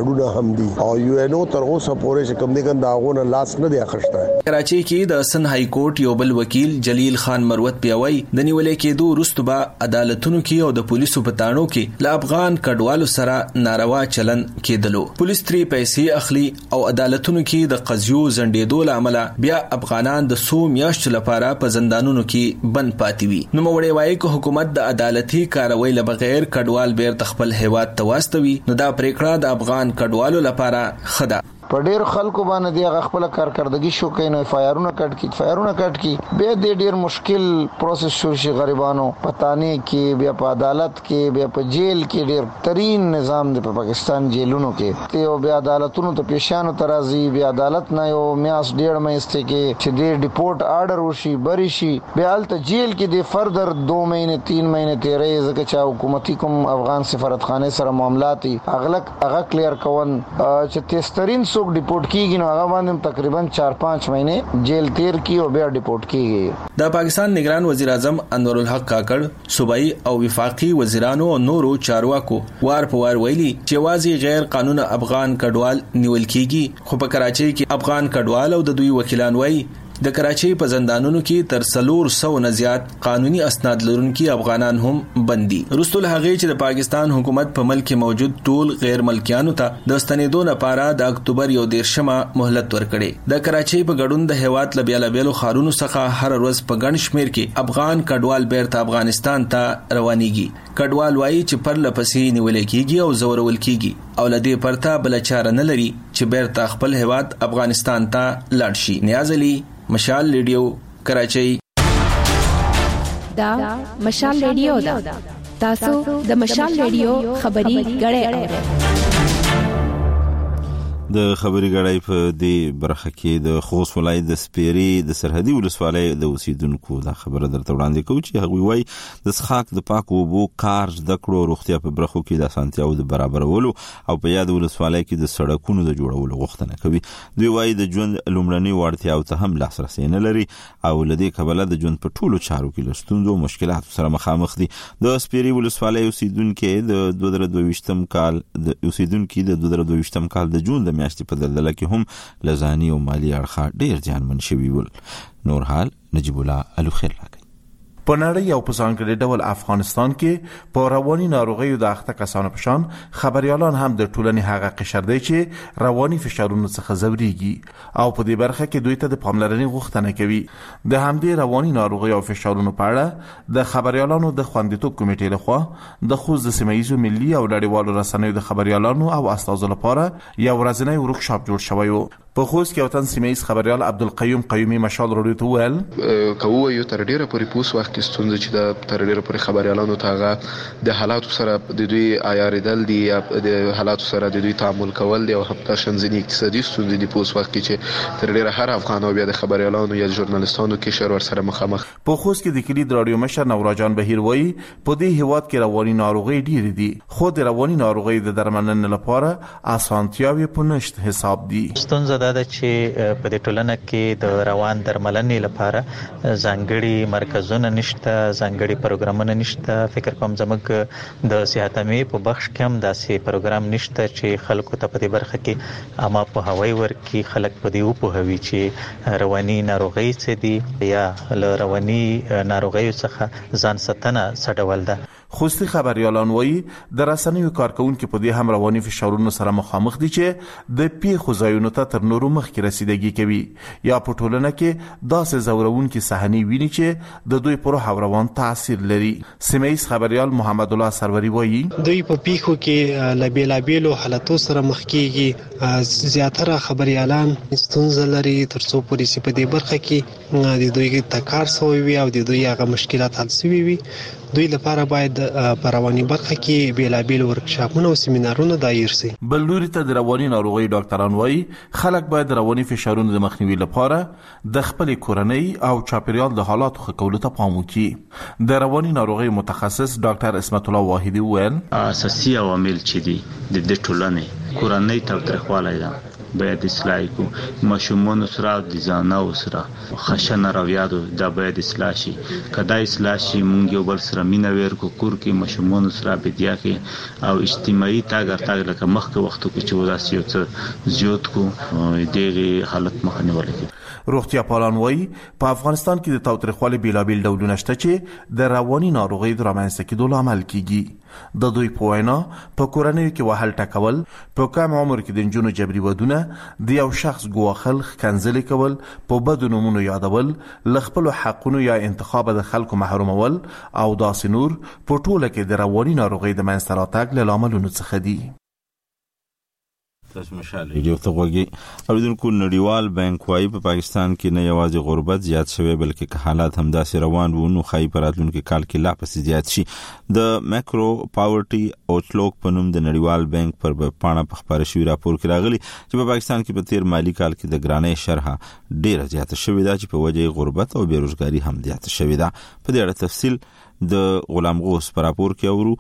کورونه هم دي او یو ان او تر اوسه پورې چې کوم دي ګنداغونه لاس نه دی اخښته. کراچي کې د سن های کورټ یو بل وکیل جلیل خان مروت پیاوي د نیولې کېدو وروسته به عدالتونو کې او د پولیسو په تاڼو کې له افغان کډوالو سره ناروا چلن کېدلو. پولیس ترې پیسې اخلي او عدالتونو کې د قضیو زندېدو لامل بیا افغانان د 100 میاشتو لپاره په زندانونو کې بند پاتې وي. نو موړې وايي چې حکومت د عدالتي کاروي له بغیر کډوال بیرته خپل هیواد ته واستوي نو دا پریکړه د افغان کډوالو لپاره خدا. په ډیر خلکو باندې دی خپل کارکردګي شو کین او فایرونه کټ کی به د ډیر مشکل پروسس شو شي غریبانو پتانه کې بیا په عدالت کې بیا په جیل کې ډیر ترين نظام د پاکستان جیلونو کې ته او بیا عدالتونو ته پیشانو ترازی بیا عدالت نه یو میاس ډیر مېسته کې چې د ډیپورت آرډر وشي بری شي بیا الته جیل کې د فردر 2 مهینه 3 مهینه تیرې ځکه چې حکومتي کوم افغان سفارتخانه سره معاملات هغه کلیر کون چې تسترین څوک ډیپورټ کیږي نو هغه باندې تقریبا 4-5 مہینے جیل تیر کی او بیا ډیپورټ کیږي. د پاکستان نگران وزیر اعظم انور الحق کاکړ صوبایي او وفاقي وزیرانو او نورو چارواکو وار په وار ویلي چې واځي غیر قانون افغان کډوال نیول کیږي خو په کراچۍ کې افغان کډوال او د دوی وکیلان وایي د کراچۍ په زندانونو کې تر 400 نه زیات قانوني اسناد لرونکي افغانان هم بندي. رسول هغه چې د پاکستان حکومت په ملک کې موجود ټول غیر ملکیانو ته د ستنېدو لپاره د اکتوبر 1 مهلت ورکړي. د کراچۍ په ګډون د هیواد لبیلو خارونو څخه هر ورځ په ګڼ شمیر کې افغان کډوال بیرته افغانستان ته روانيږي. کډوال وایي چې پر لپسې نیول کېږي او زورول کېږي او لدې پرتا بل چاره نه لري چې بیرته خپل هیواد افغانستان ته لاړ شي. نیاز علي، مشال ریډیو، کراچۍ. دا مشال ریډیو دا تاسو د مشال ریډیو خبري غړې د خبري غړای په دې برخه کې د خوست ولایت د سپيري د سرحدي ولسوالۍ د اوسیدونکو دا خبره درته وړاندې کوي چې هغه وایي د څښاک د پاکو اوبو کار د کړو روغتیا په برخو کې د اسانتیاو د برابرولو او په یاد ولسوالۍ کې د سړکونو د جوړولو غوښتنه کوي. دوی وایي د ژوند لومړني وړتیاو ته هم لاسرسي نه لري او لدې کبله د ژوند په ټولو چارو کې له ستونزو او مشکلاتو سره مخامخ دي. د سپيري ولسوالۍ اوسیدونکو د 2022 کال د جون میاشتې په دلدله کې هم لزاني او مالی اړخ ډیر ځانمن شوي ول. نور حال نجیب الله الوخير راغی. په نړۍ او په ځانګړي ډول افغانستان کې په رواني ناروغیو د اخته کسانو په شان خبريالان هم د ټولنې هغه قشر دی چې رواني فشارونو څخه ځوريږي او په دې برخه کې دوی ته د پاملرنې غوښتنه کوي. د همدې رواني ناروغیو او فشارونو په اړه د خبريالانو د خوندیتوب کمیټې لخوا د خوست د سیمایي ملي او نړیوالو رسنیو د خبريالانو او استادو لپاره یو ورځنی ورکشاپ جوړ شوی و. په خوست کې وطن سیمایي خبريال عبدالقیوم قیومي مشال رادیو ته ویل کوو یو تر ډیره پورې پوس وخت کې ستونزې چې د تر ډیره پورې خبريالانو ته د حالاتو سره د دوی عیاریدل دي یا د حالاتو سره د دوی تعامل کول دي او هم شنځنی اقتصادي ستونزې د پوس وخت کې چې تر ډیره هر افغان او بیا د خبريالانو یا ژورنالستانو کې شر ور سره مخامخ. په خوست کې د کلید رادیو مشر نوراجان بهیر وایي په دې هیواد کې رواني ناروغي ډیر دي خو د رواني ناروغي د درملنې لپاره اسانتیاوي په نشټ حساب دي. ستونزه دا چې په دې ټولنه کې د روان درملنې لپاره ځانګړي مرکزونه نشته، ځانګړي پروګرامونه نشته. فکر کوم زموږ د صحت مې په بخش کې هم داسې پروګرام نشته چې خلکو ته په دې برخه کې عامه پوهاوی ورکړي، خلک په دې وپوهوي چې رواني ناروغي څه دي یا له رواني ناروغیو څخه ځان ساتنه څه ډول ده. خوستي خبريالان وایي د رسنیو کارکونکو په دې هم رواني فشارونو سره مخامخ دي چې د پیښو ځایونو ته تر نورو مخکې رسیدګي کوي یا په ټولنه کې داسې زورونکي صحنې ویني چې د دوی پر روح او روان تاثیر لري. سیمایي خبريال محمد الله سروري وایي دوی په پیښو کې لبیلابیلو حالتو سره مخ کیږي. زیاتره خبريالان ستونزه لري ترڅو پولیس په دې برخه کې د دوی تکار سوی وي او د دوی هغه مشکلات حل شوي وي. دوی لپاره باید په رواني برخه کې بیلابیل ورکشاپونه او سیمینارونه دایر شي. بل لوري ته د رواني ناروغي ډاکټران وایي خلک باید رواني فشارونو د مخنیوي لپاره د خپل کورنۍ او چاپیریال د حالاتو ښه کولو ته پام وکړي. د رواني ناروغي متخصص ډاکټر اسمت الله واحدي ویل اساسي عوامل چې دي د ټولنې کورنۍ تاوتریخوالی ده، باید اصلاح کو ماشومان سره د ځانو سره خشنه رویادو د باید اصلاح شي کدا اصلاح شي مونږ یو بل سره مینا ور کو کور کې ماشومان سره بدیا کې او اجتماعي تاګر لکه مخکې وختو کې چې وداسي یو څه زیات کو دغه حالت مخ نیول کی روغتیا پالان وایي په افغانستان کې د تاوتریخوالي بیلابیل ډولونه شته چې د رواني ناروغۍ د رامنځته کېدو لامل کیږي د دوی په وینا په کورنیو کې وهل ټکول په کم عمر کې د نجونو جبري ودونه د یو شخص ګواخل ښکنځلې کول په بدو نومونو یادول له خپلو حقونو یا انتخاب د خلکو محرومول او داسې نور په ټوله کې د رواني ناروغۍ د منځته راتګ له لاملونو څخه دي. تاسو مشال ریډیو ته غوږی اوریدونکو نړیوال بانک وايي په پاکستان کې نه یوازې غربت زیات شوی بلکې حالات هم داسې روان وو نو خای پراتلونکو کال کې لا پسې زیات شي. د ماکرو پاورټي اوټلوک په نوم د نړیوال بانک پر پاڼه په خبره شوی راپور کې راغلی چې په پاکستان کې په تیر مالی کال کې د ګرانۍ شرحه ډیره زیاته شوې ده چې په وجه غربت او بیروزګاری هم زیاته شوې ده. په دې اړه تفصیل د غلام غوث پر راپور کې اورو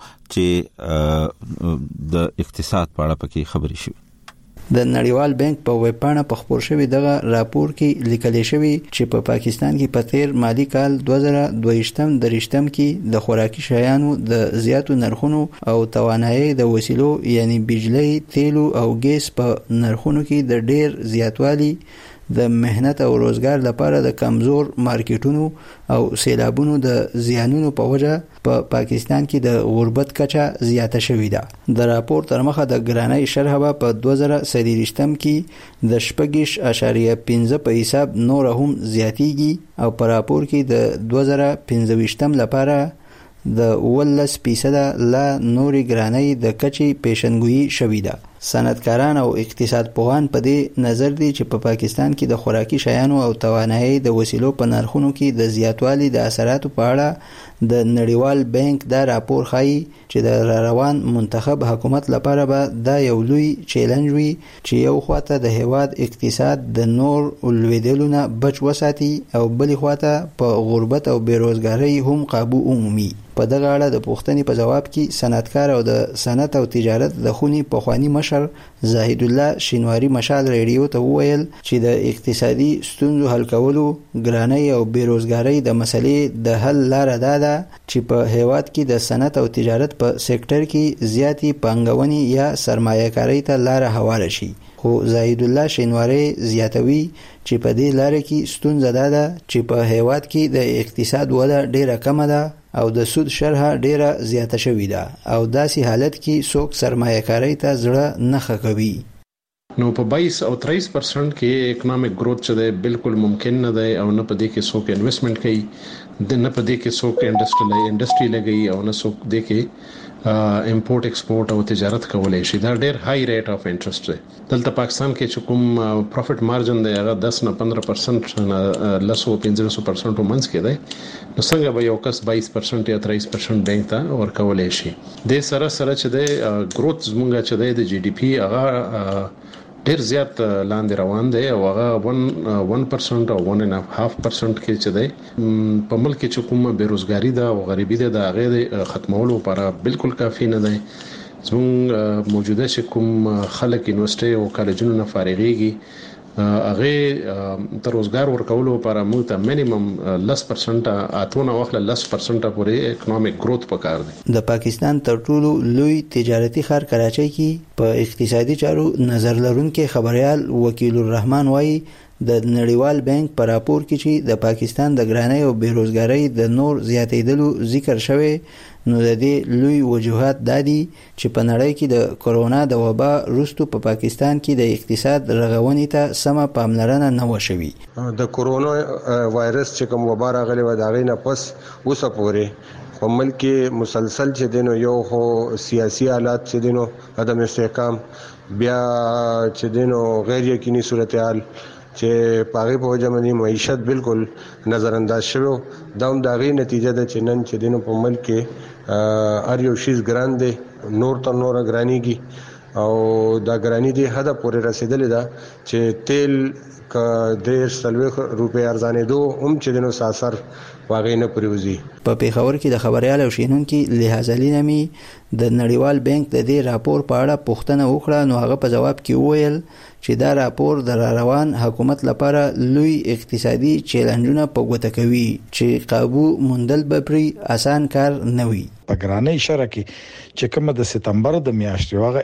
چې د اقتصاد په اړه پکې خبرې شوې. د نړیوال بانک په ویب پاڼه په خبر شوی دغه راپور کې لیکل شوی چې په پاکستان کې په تیر مالی کال 2022-23 کې د خوراکي شیانو د زیاتو نرخونو او توانایي د وسیلو یعنی بجلی، تیلو او ګیس په نرخونو کې د ډیر زیاتوالي د مهنت او روزګار لپاره د کمزور مارکیټونو او سیلابونو د زیانونو په وجه په پاکستان کې د غربت کچه زیاته شوې ده. د راپور تر مخه د ګرانۍ شرحه په 2023 کې د 6.5 په حساب نور هم زیاتیږي او په راپور کې د 2025 لپاره د 18% لا نوري ګرانۍ د کچې پیشنګویي شوې ده. صنعتکاران او اقتصاد پوهان په دې نظر دي چې په پاکستان کې د خوراکي شیانو او توانایي د وسیلو په نرخونو کې د زیاتوالي د اثراتو په اړه د نړیوال بانک دا راپور ښيي چې د روان منتخب حکومت لپاره به دا یو لوی چیلنج وي چې یو خواته د هیواد اقتصاد د نور لویدلو نه بچ وساتي او بلې خواته په غربت او بیروزګارۍ هم قابو عمومي. په دغه اړه د پوښتنې په جواب کې صنعتکار او د صنعت او تجارت د خونی پخوانی مشر زاهد الله شینواری مشال ریډیو ته وویل چې د اقتصادي ستونزو حل کولو ګرانۍ او بیروزګارۍ د مسلې د حل لاره ده چې په هیواد کې د صنعت او تجارت په سېکټر کې زیاتی پانګونې یا سرمایه‌کارۍ ته لاره هواره شي. خو زاهد الله شینواری زیاتوي چې په دې لاره کې ستونزه ده چې په هیواد کې د اقتصاد وده ډیره کمه ده او د سود شرحه ډیره زیاته شوې ده او داسې حالت کې څوک سرمایه‌کارۍ ته زړه نه ښه کوي. نو په 22 او 23% کې اکونومیک گروث چې ده بالکل ممکن نه ده او نه په دې کې څوک انویسټمنټ کوي د نه په دې کې څوک انډستری لګي او نه څوک دې کې امپورټ ایکسپورټ او تجارت کولای شي. دا ډېر های ریټ اف انټرست دی. دلته پاکستان کې چې کوم پروفټ مارجن دی هغه 10 نه 15% نه لسو 15% ومنځ کې دی. نو څنګه به یو کس 22% یا 23% بانک ته ورکولای شي. د سره چې د گروث زمونږ چې د جی ډی پی هغه ډیر زیات لاندې روان دی او هغه 1% او 1.5% کې چې دی په ملک کې کومه بیروزګاری ده او غریبی ده د هغه ختمولو لپاره بالکل کافی نه دی. زموږ موجوده چې کوم خلک یونیورسيټي او کالجونو نه فارغيږي هغه تر روزګار ورکولو لپاره موږ ته مینیمم 10% اتونه وخت 10% پورې اکونومیک گروث پکار دی. د پاکستان تر ټولو لوی تجارتي ښار کراچۍ کې په اقتصادي چارو نظر لرونکي خبريال وکیل الرحمن وایي د نړیوال بانک په راپور کې چې د پاکستان د ګرانۍ او بیروزګارۍ د نور زیاتېدلو ذکر شوی نو د دې لوی وجوهات دادي چې په نړۍ کې د کرونا د وبا وروسته په پاکستان کې د اقتصاد رغونې ته سمه پاملرنه نه وشوي. د کرونا وایرس چې کوم وبا راغلی و دا غي نه پس اوسه پورې په ملک کې مسلسل چې دینو یو خو سیاسي حالات چې دینو عدم استحکام بیا چې دینو غیر یقیني صورتحال چې پاغي په جمعنی معیشت بالکل نظر انداز شوه. دا هم داغي نتیجه ده چې نن چې دینو په ملک کې هر یو شیز ګران دی نور تر نور ګرانیږي او دا ګرانی دی حد پورې رسیدلې ده چې تیل ک 3 روپے ارزانې دو چې دنو ساسر واغې نه پریوزي. په پیښور کې د خبريال او شینونکو لحاظ لینمي د نړیوال بانک د دې راپور په اړه پوښتنه وکړه، نو هغه په جواب کې وویل چې دا راپور د روان حکومت لپاره لوی اقتصادي چیلنجونه په ګوته کوي چې قابو موندل به پرې آسان کار نه وي. په ګرانۍ اشاره کې چې کومه د سپتمبر د میاشتې واغه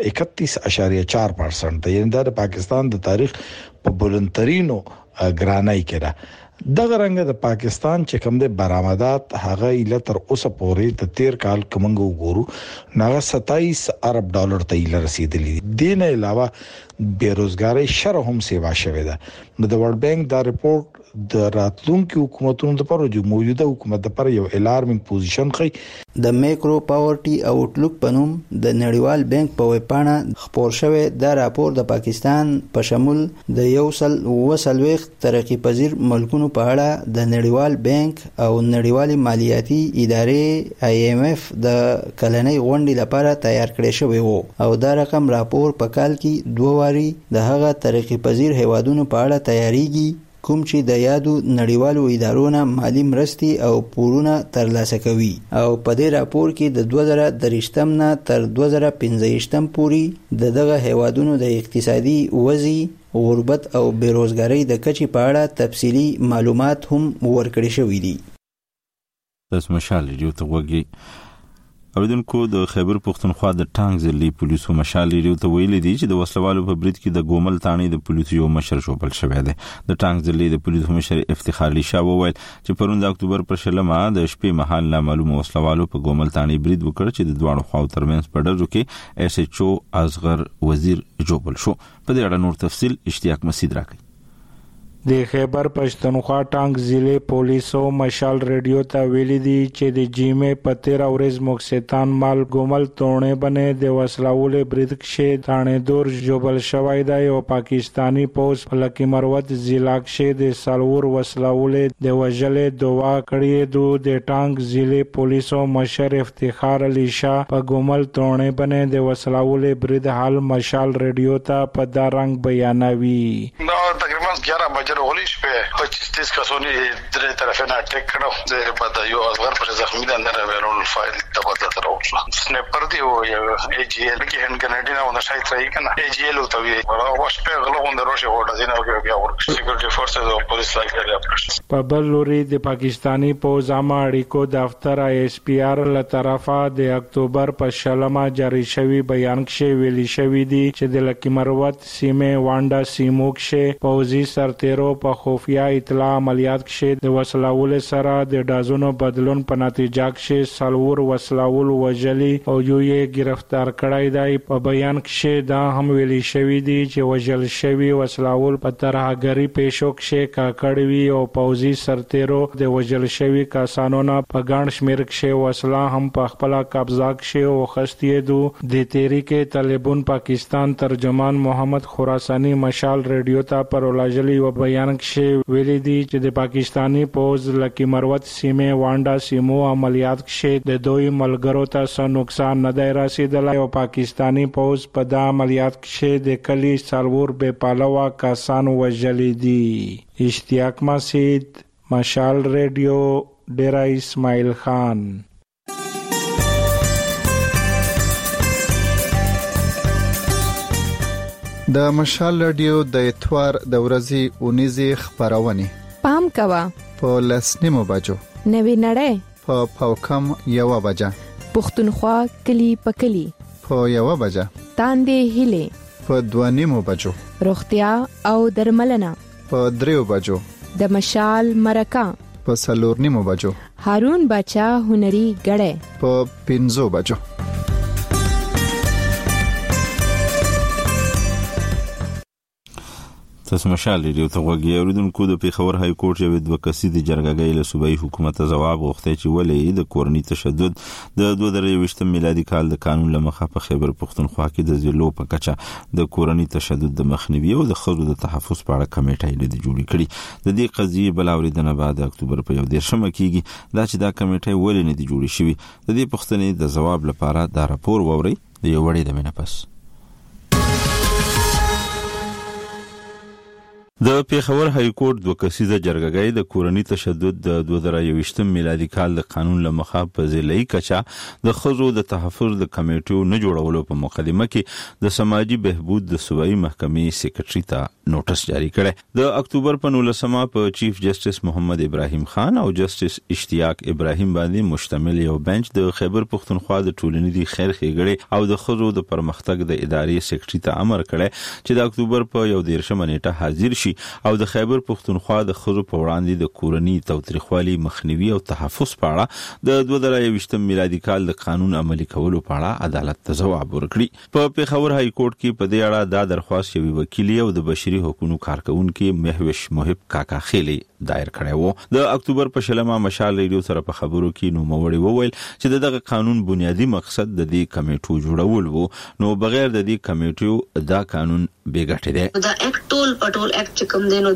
31.4% ده، یعنی د پاکستان د تاریخ په بلندترینو ګرانۍ کې ده. دغه رنګ د پاکستان چې کوم د برآمدات هغه ایله تر اوسه پورې د 13 کال کومنګ وګورو ناغه 27 ارب ډالر ته ایله رسیدلی. دین علاوه بیروزګاری شرح هم سیوا شوې ده. نو د ورلد بانک دا رپورت د راتلونکو حکومتونو لپاره د موجوده حکومت لپاره یو الارمینګ پوزیشن خي. د میکرو پاورټي اوټلوک پنوم د نړیوال بانک په ویبپاڼه خپور شوی دا راپور د پاکستان په شمول د یو سل وسلويخ ترقی پذیر ملکونو په اړه د نړیوال بانک او نړیوال مالیاتي ادارې IMF د کلنۍ غونډې لپاره تیار کړی شوی وو، او دا رقم راپور په کال کې 2 واري د هغه ترقی پذیر هیوادونو په اړه تیاریږي کوم چې د یادو نړیوالو ادارونو مالی مرستې او پورونه ترلاسه کوي. او په دې راپور کې د 2023 نه تر 2025 پورې دغه هیوادونو د اقتصادي وضعیت، غربت او بیروزګاری د کچې په اړه تفصیلی معلومات هم ورکړي شوي دي. تاسو مشال ریډیو ته وګورئ. اوریدونکو د خیبر پښتونخوا د ټانګ ضلعي پولیسو مشال ریډیو ته ویلي دي چې د وسلوالو په برید کې د ګومل تانی د پولیسو یو مشر شوبل شوی دی. د ټانګ ضلعي د پولیسو مشر افتخار علي شاه وویل چې پرون د اکتوبر پر 16 د شپې مهال نامعلوم وسلوالو په ګومل تانی برید وکړ چې د دواړو خواو ترمنځ په ډزو کې SHO اصغر وزیر جوبل شو. په دې اړه نور تفصیل اشتیاق مسعود راکړي. د خیبر پښتونخوا ټانګ ضلع پولیسو مشال ریډیو ته ویلي دي چې د جیمه په 13 ورځ مکستان مال ګومل تونه باندې د وسلوالې برید کې تانه دور جوبل شوی دی او پاکستانی پوس فلکی مروت ضلع کې د سالور وسلوالې د وجلې دوا کړی دو. د ټانګ ضلع پولیسو مشر افتخار علي شاه په ګومل تونه باندې د وسلوالې برید حال مشال ریډیو ته په دا رنگ بیانوي. تقریبا 11 بجې غولیش په 25 کسونی درې طرفه اٹیک کړو د په یو اصغر پر زخمی ده نه ویلول فایل تبادله تر اوسه سنیپر دی او AGL کې هند کینیډا او نشای ترای کنه AGL او توی واش په غلغون دروشه وړه دینه او بیا ورک سکیورټي فورسز او پولیس لایک په بل لوري د پاکستانی پوز عامه اړیکو دفتر ISPR له طرفه د اکتوبر په 16 جاری شوی بیان کې ویلي شوی دی چې د لکی مروت سیمه وانډا سیموک شه پوزي سرتیرو په خفیه اطلاع عملیات کې د وسلوال سره د ډازونو بدلون په نتیجه کې سالور وسلوال وجلی او یې گرفتار کړای دی. په بیان کې دا هم ویلي شوی دی چې وجل شوی وسلوال په ترهګری پېښو کې کاکړوي او پوزي سرتیرو د وجل شوی کسانو نه په ګڼ شمیر کې وسله هم په خپل قبضه کې او خستې دو. د تحریک طالبان پاکستان ترجمان محمد خراسانی مشال ریډیو ته پر ولاجلی و بیان کې ویلي دي چې د پاکستانی پوز لکی مروت سیمه وانډا سیمو عملیات کې د دوی ملګرو ته څه نقصان نه دی رسیدلی او پاکستانی پوز په دا عملیات کې د کلی سالور بے پالوا کسان وژلي دي. اشتیاق مسعود مشال ریډیو ډیرا اسماعیل خان. د مشال رادیو د اتوار د ورځې اونیزي خبرونه پام کوا په لسنیمو بجو نوی نړۍ په پاوکم 1 بجه پښتونخوا کلی پکلی په 1 بجه تاندې هله په 2 بجو روغتیا او درملنه په 3 بجو د مشال مرکه په 4 بجو هارون بچا هنري غړې په 5 بجو. تاسو مشال ریډیو ته وګورئ. اوریدونکو د پیښور های کورټ یو د وکسي د جرګګۍ له صوبایي حکومت جواب غوښتي چې ولې د کورنی تشدد د 2023 میلادي کال د قانون لمخه په خیبر پښتونخوا کې د ضلعو په کچه د کورنی تشدد د مخنیوي او د خزو د تحفظ په اړه کمیټه لید جوړ کړي. د دې قضیې بل اوریدنه بعد اکتوبر په 11 کېږي دا چې دا کمیټه ولې نه دی جوړ شوی. د دې پښتنې د جواب لپاره دا راپور ووري د یو وړې د منپس. د پیښور های کورټ دوه کسیزه جرګه د کورنی تشدد د 2021 میلادي کال د قانون لمخه په ضلعي کچا د خزو د تحفظ د کمیټو نه جوړولو په مقدمه کې د سماجی بهبود د صوبایي محکمې سیکریټري ته نوټس جاری کړی. د اکتوبر په 19 په چیف جسټس محمد ابراهیم خان او جسټس اشتیاق ابراهیم باندې مشتمل یو بنچ د خیبر پختونخوا د ټولنیزي خیر ښېګړې او د خزو د پرمختګ د ادارې سیکریټري ته امر کړی چې د اکتوبر په 11 نیټه حاضر شي او د خیبر پختونخوا د خزو په وړاندې د کورنی تاوتریخوالي مخنیوي او تحفظ په اړه د 2021 میلادي کال د قانون عملي کولو په اړه عدالت ته ځواب ورکړي. په پیښور های کورټ کې په دې اړه دا درخواست یوې وکیل او د بشري حقوقو کارکونکو مهوش محب کاکا خېلی دایر کړی و. د اکتوبر په شلمه مشال ریډیو سره په خبرو کې نوموړي وویل چې دغه قانون بنیادی مقصد د دې کمیټو جوړول وو، نو بغیر د دې کمیټو دا قانون بیګټه دی. دا اکټ ټول اکټ کوم دینو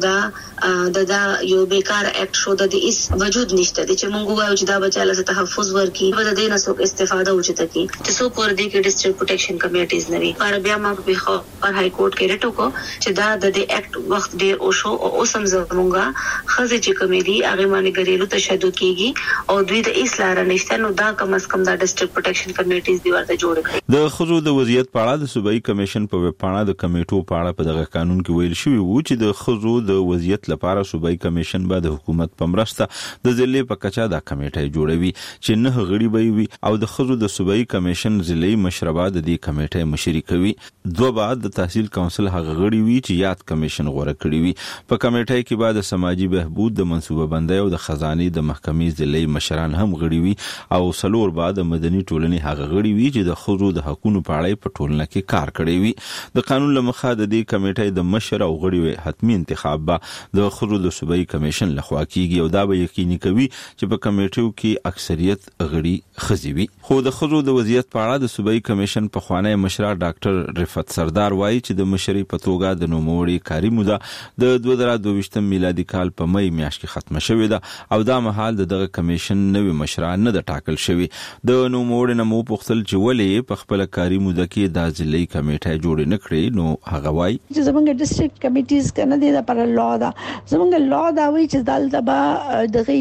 دا یو بیکار اکټ شو د اس وجود نشته چې موږ وایو چې دا بچاله ته تحفظ ورکړي په دې نه څوک استفاده وچته کی چې څو پر دې کې ډیسټریکټ پروټیکشن کمیټیز نوي پر بیا ما په خبر های کورټ کې رټو کو چې دا د اکټ وخت ډیر او شو او سم زمونږه خزه چې کمیټي هغه باندې غریلو تشدد کیږي او دوی د اسلام نشته، نو دا کم از کم دا ډیسټریکټ پروټیکشن کمیټیز دی ورته جوړ کړي. د خزو د وضعیت په اړه د صوبایي کمیشن په وپاڼه د کمیټو په اړه په دغه قانون کې ویل شوی وو چې د خزو د وضعیت لپاره صوبایي کمیشن به د حکومت په مرسته د ضلع په کچا د کمیټې جوړوي چې نه غړي به وي او د خزو د صوبایي کمیشن ضلعي مشربه د دې کمیټې مشري کوي. دوه بعد د تحصیل کونسل هغه غړي وي چې یاد کمیشن غوړه کړی وي. په کمیټې کې بعد سماجی بهبود د منصوبه بندۍ او د خزانه د محکمې ضلعي مشران هم غړي وي او سلور بعد مدني ټولنې هغه غړي وي چې د خزو د حقوقو په اړه په ټولنه کې کار کړی وي. د قانون لمخه د دې کمیټې د مشر او غړي حتمی انتخاب به د خزو د صوبایي کمیشن لخوا کیږي او دا به یقیني کوي چې په کمیټو کې اکثریت غړي خزي وي. خو د خزو د وضعیت په اړه د صوبایي کمیشن په خوانی مشر ډاکټر رفعت سردار وایي چې د مشري په توګه د نوموړي کاری موده د 2022 میلادي کال په مې میاشت کې ختمه شوې ده او دا مهال دغه کمیشن نوې مشران نه د ټاکل شوی. د نوموړي نمو پختل چې ولې په خپل کاری موده کې د ضلعي کمیټه جوړ نه کړې، نو هغه وایي چې زمونږ ډیسټریکټ کمیټیز کنه دي پر لا دا زمونږ لا دا وایي چې دلته به دغه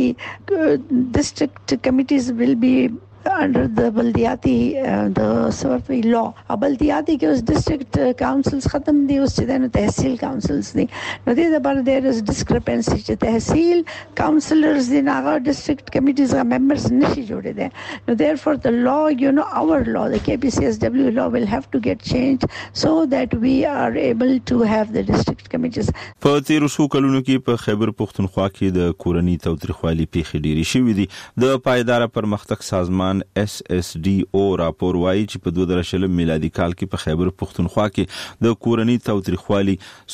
ډیسټریکټ کمیټیز ویل بی under the بلدیاتی د سورت وی لا بلدیاتی کې اوس ډیسټریکټ کونسلز ختم دي، اوس چې د تحصیل کونسلز دي، نو دې د بر دیر از ډیسکرپنسي چې تحصیل کونسلرز دي هغه ډیسټریکټ کمیټیز غا ممبرز نشي جوړې دي. نو therefore the law, you know, our law, the KPCSW law will have to get changed so that we are able to have the district committees. په تیر څو کلونو کې په خیبر پختونخوا کې د کورنی تاوتریخوالي پیښې ډېرې شوې دي. د پایدار پرمختګ سازمان SSDO راپور وایي چې په 2020 میلادي کال کې په خیبر پختونخوا کې د کورنی تاوتریخوالي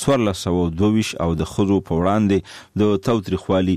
1422 او د خزو په وړاندې د تاوتریخوالي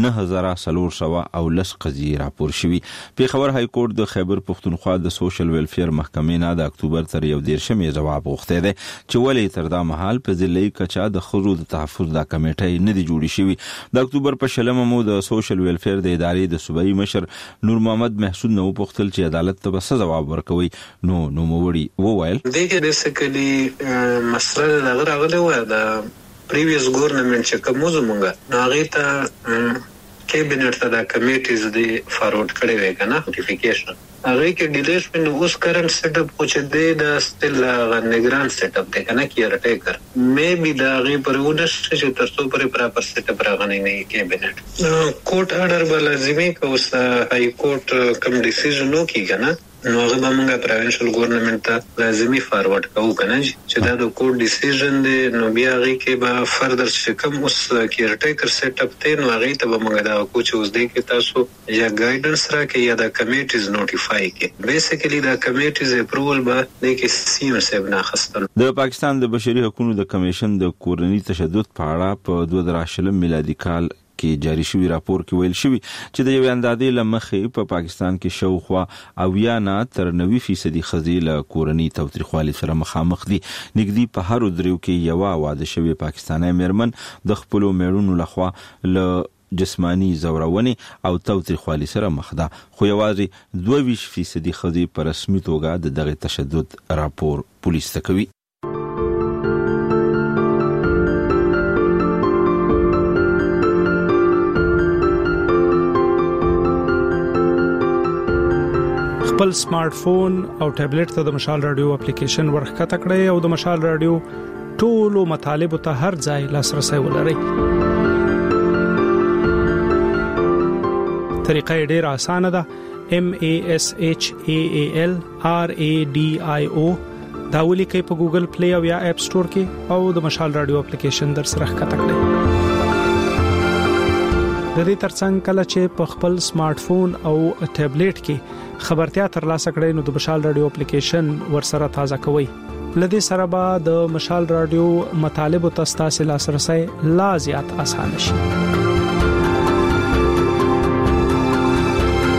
9400 او لس قضیې راپور شوي. پیښور های کورټ د خیبر پختونخوا د سوشل ویلفیر محکمې نه د اکتوبر تر 11 جواب غوښتی دی چې ولې تر دا مهال په ضلعي کچا د خزو د تحفظ د کمیټې نه دی جوړې شوی. د اکتوبر په شلمه مو د سوشل ویلفیر د ادارې د صوبایي مشر نور محمد محسود نو پختل چې عدالت ته به ځواب ورکوي، نو نوموړي وویل دغه بیسیکلی مسله دغه راغلی و د پریویس ګورنمنت چې کوم زمونږه نو هغه ته کابینټ ته د کمیټیز دی فارورډ کړی وی کنه نوټیفیکیشن هغه کې ډیلیټ په اوس کرنٹ سیټ اپ پوښ دی د ستل نگران سیټ اپ دی کنه کیر ټیکر مې بي دا غي پرونه چې تاسو پر پراپر سیټ اپ راغنی نه کابینټ کوټ اورډر بل لازمي کوس هاي کورټ کوم ډیسیژن نو کی کنه نو هغه به موږ پروینشل ګورنمنت ته لازمي فارورډ کوو کنه چې دا د کوټ ډیسیژن دی، نو بیا هغه کې به فردر چې کوم اوس کیر ټیکر سیټ اپ ته نو هغه ته به موږ دا کوچ اوس دی کې تاسو یا ګایډنس راکې یا د کمیټیز نوټیفای کې بیسیکلی دا کمیټیز اپروول به د کې سیم سیب نه خستل. د پاکستان د بشري حقوقو د کمیشن د کورنی تشدد په اړه په 2020 میلادي کال کې جاری شوی راپور کې ویل شوی چې د یو اندازې لمخې په پاکستان کې شاوخوا 80 تر 90% خزي له کورنی تاوتریخوالي سره مخامخ دي. نګدي په هر دریو کې یو واده شوی پاکستاني مېرمن د خپل میړونو لخوا له جسمانی زورونې او تاوتریخوالي سره مخ ده، خو یوازې 22% خزي په رسمي توګه د دغه تشدد راپور پولیس ته کوي. خپل سمارټ فون او ټابلیټ ته د مشال رادیو اپلیکیشن ورخکته کړئ او د مشال رادیو ټولو مطالب ته هر ځای لاسرسي ولرئ. طریقه ډیره اسانه ده. MASHALRADIO دا ولیکئ په ګوګل پلی او یا اپ سٹور کې او د مشال رادیو اپلیکیشن در سره ښکته کړئ. د دې ترڅنګ کله چې په خپل سمارټ فون او ټابلیټ کې خبرتیا ترلاسه کړئ نو د مشال رادیو اپلیکیشن ورسره تازه کوئ. لدې سره به د مشال رادیو مطالب او تاسو لاسرسي لا زیات اسانه شي.